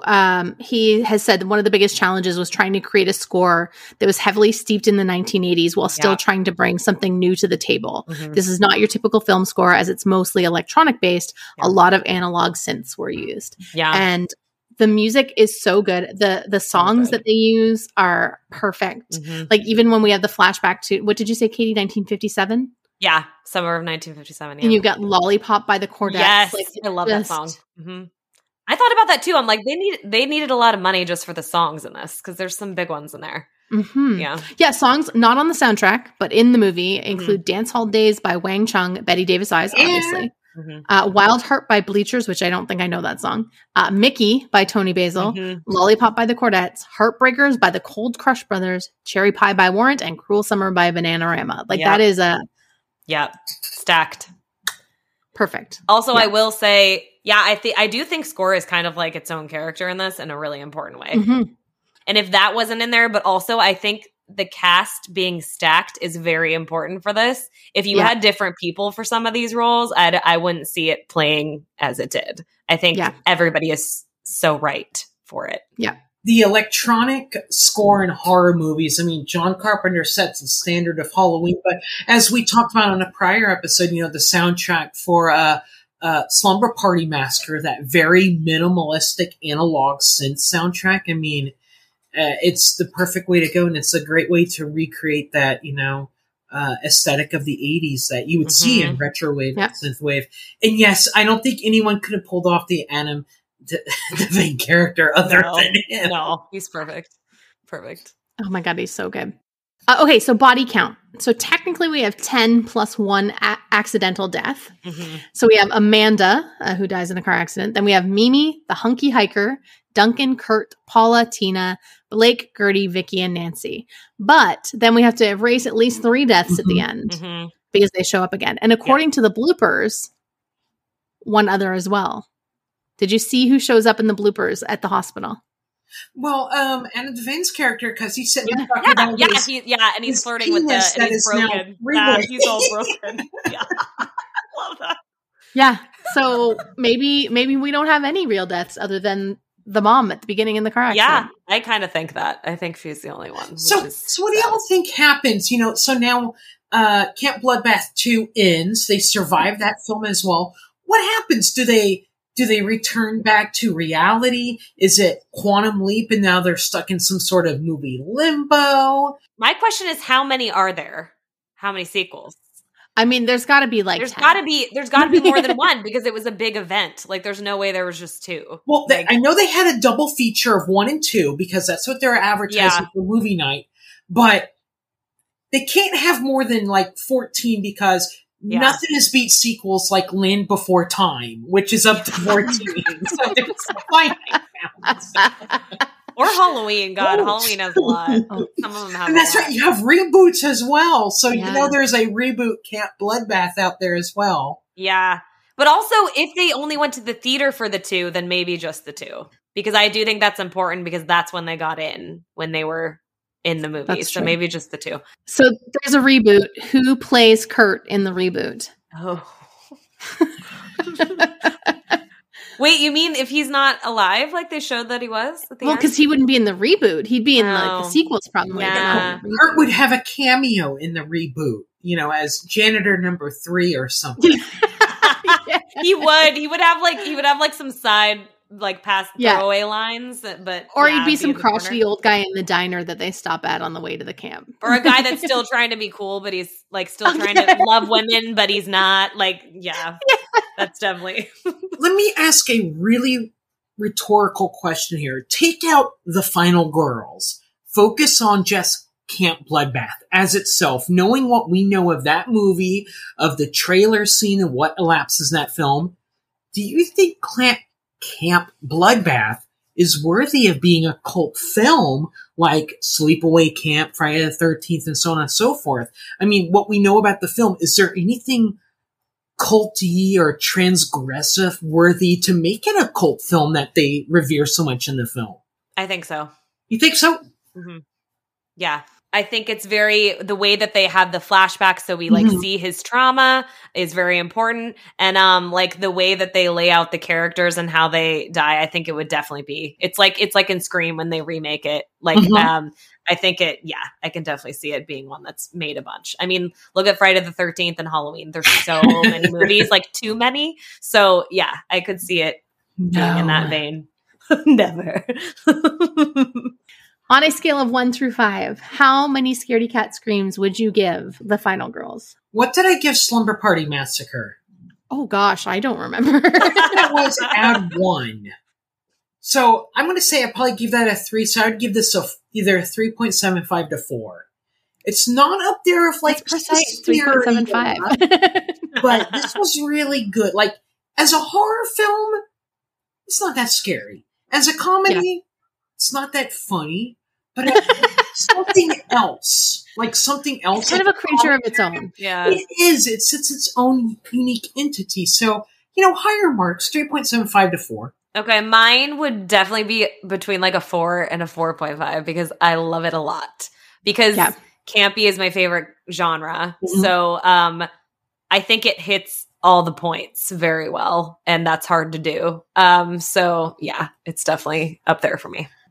has said that one of the biggest challenges was trying to create a score that was heavily steeped in the 1980s while still trying to bring something new to the table. Mm-hmm. This is not your typical film score, as it's mostly electronic based. A lot of analog synths were used. Yeah. And the music is so good. The songs that they use are perfect. Mm-hmm. Like, even when we have the flashback to, what did you say, Katie, 1957? Yeah, summer of 1957. Yeah. And you've got Lollipop by the Chordettes. Yes, like, I love that song. Mm-hmm. I thought about that too. I'm like, they needed a lot of money just for the songs in this, because there's some big ones in there. Mm-hmm. Yeah. Songs not on the soundtrack, but in the movie include Dance Hall Days by Wang Chung, Betty Davis Eyes, obviously. Mm-hmm. Wild Heart by Bleachers, which I don't think I know that song. Mickey by Tony Basil. Lollipop by the Chordettes. Heartbreakers by the Cold Crush Brothers. Cherry Pie by Warrant, and Cruel Summer by Bananarama. Like, that is a... Yeah, stacked. Perfect. Also, I will say, I do think score is kind of like its own character in this in a really important way. Mm-hmm. And if that wasn't in there, but also I think the cast being stacked is very important for this. If you had different people for some of these roles, I wouldn't see it playing as it did. I think everybody is so right for it. Yeah. the electronic score in horror movies, I mean, John Carpenter sets the standard of Halloween, but as we talked about on a prior episode, the soundtrack for Slumber Party Massacre, that very minimalistic analog synth soundtrack, I mean, it's the perfect way to go, and it's a great way to recreate that, aesthetic of the 80s that you would see in retrowave and synthwave. And yes, I don't think anyone could have pulled off the main character other than him. No, he's perfect. Perfect. Oh my God, he's so good. Okay, so body count. So technically we have 10 plus 1 accidental death. Mm-hmm. So we have Amanda, who dies in a car accident. Then we have Mimi, the hunky hiker, Duncan, Kurt, Paula, Tina, Blake, Gertie, Vicky, and Nancy. But then we have to erase at least 3 deaths at the end because they show up again. And according to the bloopers, one other as well. Did you see who shows up in the bloopers at the hospital? Well, Anna Devane's character, because he's sitting and he's flirting with and he's broken. He's all broken. Yeah, love that. Yeah, so maybe we don't have any real deaths other than the mom at the beginning in the car accident. Yeah, I kind of think that. I think she's the only one. So what do y'all think happens? So now Camp Bloodbath 2 ends. They survive that film as well. What happens? Do they return back to reality? Is it quantum leap and now they're stuck in some sort of movie limbo? My question is, how many are there? How many sequels? I mean, there's got to be like there's got to be more than one because it was a big event. Like, there's no way there was just 2. Well, I know they had a double feature of 1 and 2 because that's what they're advertising for movie night. But they can't have more than 14 because nothing has beat sequels like Land Before Time, which is up to 14. So there's a finite balance. Or Halloween. God, Halloween has a lot. Some of them have. And that's right. You have reboots as well. So there's a reboot Camp Bloodbath out there as well. Yeah. But also, if they only went to the theater for the 2, then maybe just the 2. Because I do think that's important because that's when they got in, when they were in the movie. So maybe just the 2. So there's a reboot. Who plays Kurt in the reboot? Oh. Wait, you mean if he's not alive, like they showed that he was? Well, because he wouldn't be in the reboot. He'd be in the sequels probably. Yeah. Kurt would have a cameo in the reboot, as janitor number 3 or something. He would have some side past throwaway lines, but he'd be some crotchety old guy in the diner that they stop at on the way to the camp, or a guy that's still trying to be cool, but he's still trying to love women, but he's not. That's definitely. Let me ask a really rhetorical question here. Take out the final girls. Focus on just Camp Bloodbath as itself. Knowing what we know of that movie, of the trailer scene, and what elapses in that film, do you think Camp Bloodbath is worthy of being a cult film like Sleepaway Camp, Friday the 13th, and so on and so forth? I mean, what we know about the film, is there anything culty or transgressive worthy to make it a cult film that they revere so much in the film? I think so. You think so? Mm-hmm. Yeah. I think it's the way that they have the flashbacks so we see his trauma is very important. And the way that they lay out the characters and how they die, I think it would definitely be. It's like in Scream when they remake it. I think I can definitely see it being one that's made a bunch. I mean, look at Friday the 13th and Halloween. There's so many movies, too many. So yeah, I could see it being in that vein. Never. On a scale of 1 through 5, how many scaredy cat screams would you give the final girls? What did I give Slumber Party Massacre? Oh gosh, I don't remember. That was add 1. So I'm going to say I'd probably give that a 3. So I would give this either a 3.75 to 4. It's not up there of precise 3.75. But this was really good. As a horror film, it's not that scary. As a comedy, it's not that funny, but something else. Something else. It's kind of a creature of its own. Yeah. It is. It's its own unique entity. So, higher marks, 3.75 to 4. Okay, mine would definitely be between a 4 and a 4.5 because I love it a lot. Because campy is my favorite genre. Mm-hmm. So I think it hits all the points very well, and that's hard to do. So yeah, it's definitely up there for me.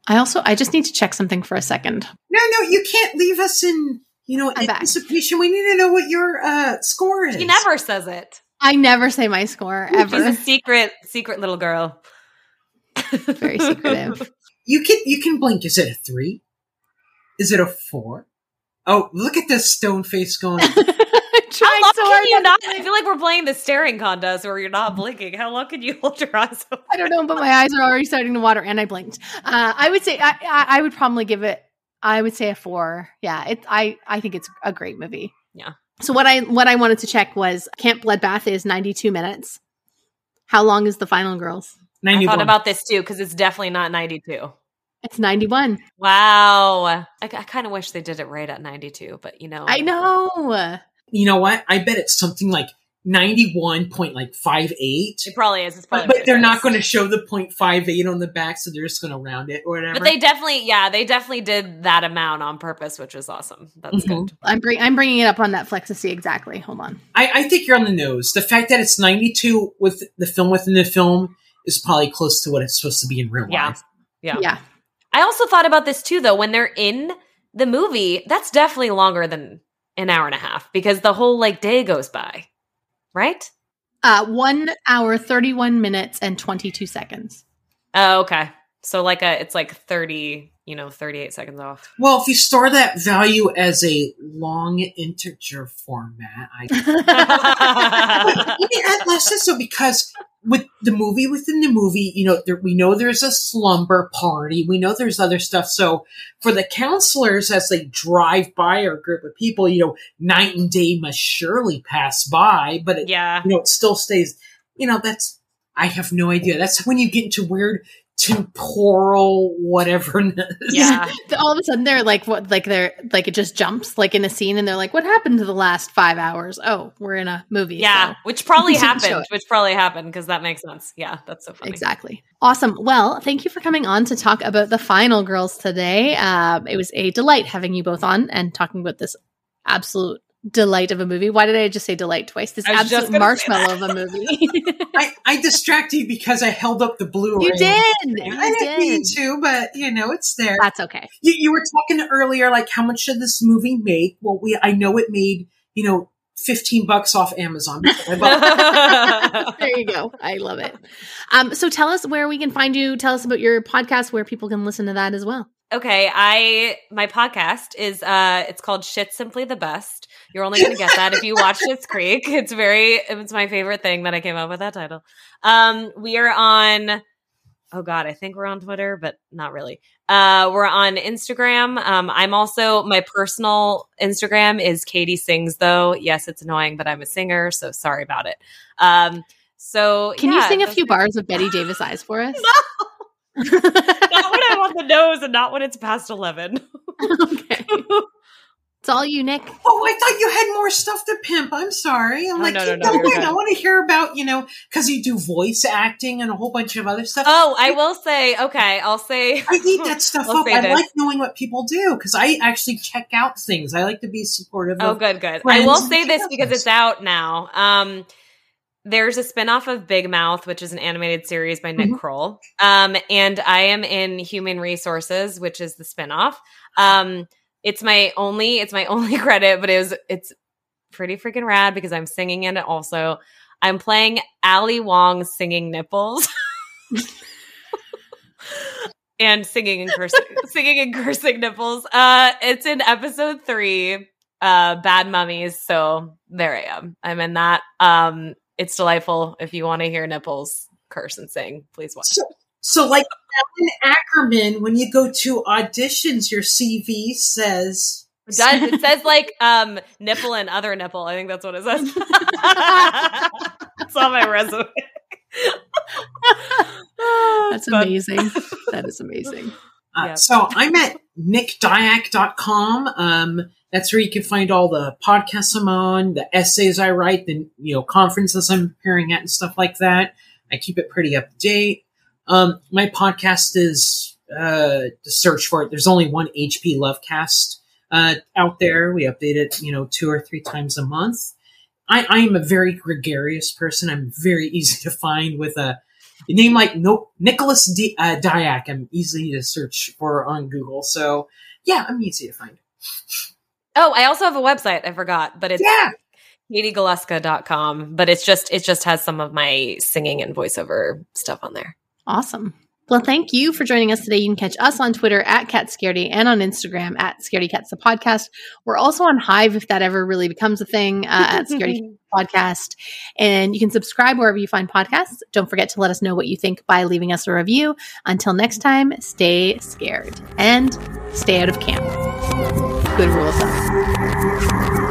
I just need to check something for a second. No, you can't leave us in, I'm back. anticipation. We need to know what your score is. He never says it. I never say my score ever. She's a secret little girl. Very secretive. You can blink. Is it a 3? Is it a 4? Oh, look at this stone face going. How long can you not? I feel like we're playing the staring contest where you're not blinking. How long can you hold your eyes open? I don't know, but my eyes are already starting to water, and I blinked. I would say I would probably give it. I would say a 4. Yeah, I think it's a great movie. Yeah. So what I wanted to check was Camp Bloodbath is 92 minutes. How long is The Final Girls? 91. I thought about this too because it's definitely not 92. It's 91. Wow. I kind of wish they did it right at 92, but I know. You know what? I bet it's something like 91.58. It probably is. It's probably But they're not going to show the 0.58 on the back, so they're just going to round it or whatever. But they definitely did that amount on purpose, which was awesome. That's good. I'm bringing it up on Netflix to see exactly. Hold on. I think you're on the nose. The fact that it's 92 with the film within the film is probably close to what it's supposed to be in real life. Yeah. I also thought about this too, though. When they're in the movie, that's definitely longer than an hour and a half because the whole day goes by, right? 1 hour, 31 minutes, and 22 seconds. Oh, okay. So it's 30, 38 seconds off. Well, if you store that value as a long integer format, less so because with the movie within the movie, we know there's a slumber party. We know there's other stuff. So for the counselors, as they drive by a group of people, night and day must surely pass by, but it still stays, I have no idea. That's when you get into weird temporal whatever. Yeah. All of a sudden they're it just jumps in a scene and they're like, what happened to the last 5 hours? Oh, we're in a movie. Yeah. So. Which probably happened because that makes sense. Yeah. That's so funny. Exactly. Awesome. Well, thank you for coming on to talk about The Final Girls today. It was a delight having you both on and talking about this absolute delight of a movie. Why did I just say delight twice? This absolute marshmallow of a movie. I distracted you because I held up the Blu-ray. You did. I didn't mean to, but it's there. That's okay. You were talking earlier, how much did this movie make? Well, I know it made, $15 off Amazon. There you go. I love it. So tell us where we can find you. Tell us about your podcast, where people can listen to that as well. Okay, my podcast is it's called Shit Simply the Best. You're only going to get that if you watch Schitt's Creek. It's my favorite thing that I came up with that title. We are on, oh God, I think we're on Twitter, but not really. We're on Instagram. I'm also, my personal Instagram is Katie Sings though. Yes, it's annoying, but I'm a singer, so sorry about it. So can you sing a few bars of Betty Davis Eyes for us? No. Not when I'm on the nose and not when it's past 11. Okay. It's all you, Nick. Oh, I thought you had more stuff to pimp. I'm sorry. I'm keep going. I want to hear about, because you do voice acting and a whole bunch of other stuff. Oh, I will say, okay, I'll say. I eat that stuff up. I like knowing what people do because I actually check out things. I like to be supportive of good. I will say this because it's out now. There's a spinoff of Big Mouth, which is an animated series by Nick Kroll. And I am in Human Resources, which is the spinoff. It's my only credit, but it's pretty freaking rad because I'm singing in it also. I'm playing Ali Wong singing nipples. And singing and cursing nipples. It's in episode 3, Bad Mummies. So there I am. I'm in that. It's delightful. If you want to hear nipples curse and sing, please watch. So like Alan Ackerman, when you go to auditions, your CV says... It does. It says nipple and other nipple. I think that's what it says. It's on my resume. That's amazing. That is amazing. So I'm at nickdyack.com. That's where you can find all the podcasts I'm on, the essays I write, the conferences I'm appearing at and stuff like that. I keep it pretty up to date. My podcast is to search for it. There's only one HP Lovecast out there. We update it, 2 or 3 times a month. I am a very gregarious person. I'm very easy to find with a You name like Nicholas Dyack. I'm easy to search for on Google. So yeah, I'm easy to find. Oh, I also have a website. I forgot, but it's KatieGoluska.com. But it just has some of my singing and voiceover stuff on there. Awesome. Well, thank you for joining us today. You can catch us on Twitter at CatScaredy and on Instagram at ScaredyCats the podcast. We're also on Hive if that ever really becomes a thing at Scaredy Podcast. And you can subscribe wherever you find podcasts. Don't forget to let us know what you think by leaving us a review. Until next time, stay scared and stay out of camp. Good rule of thumb.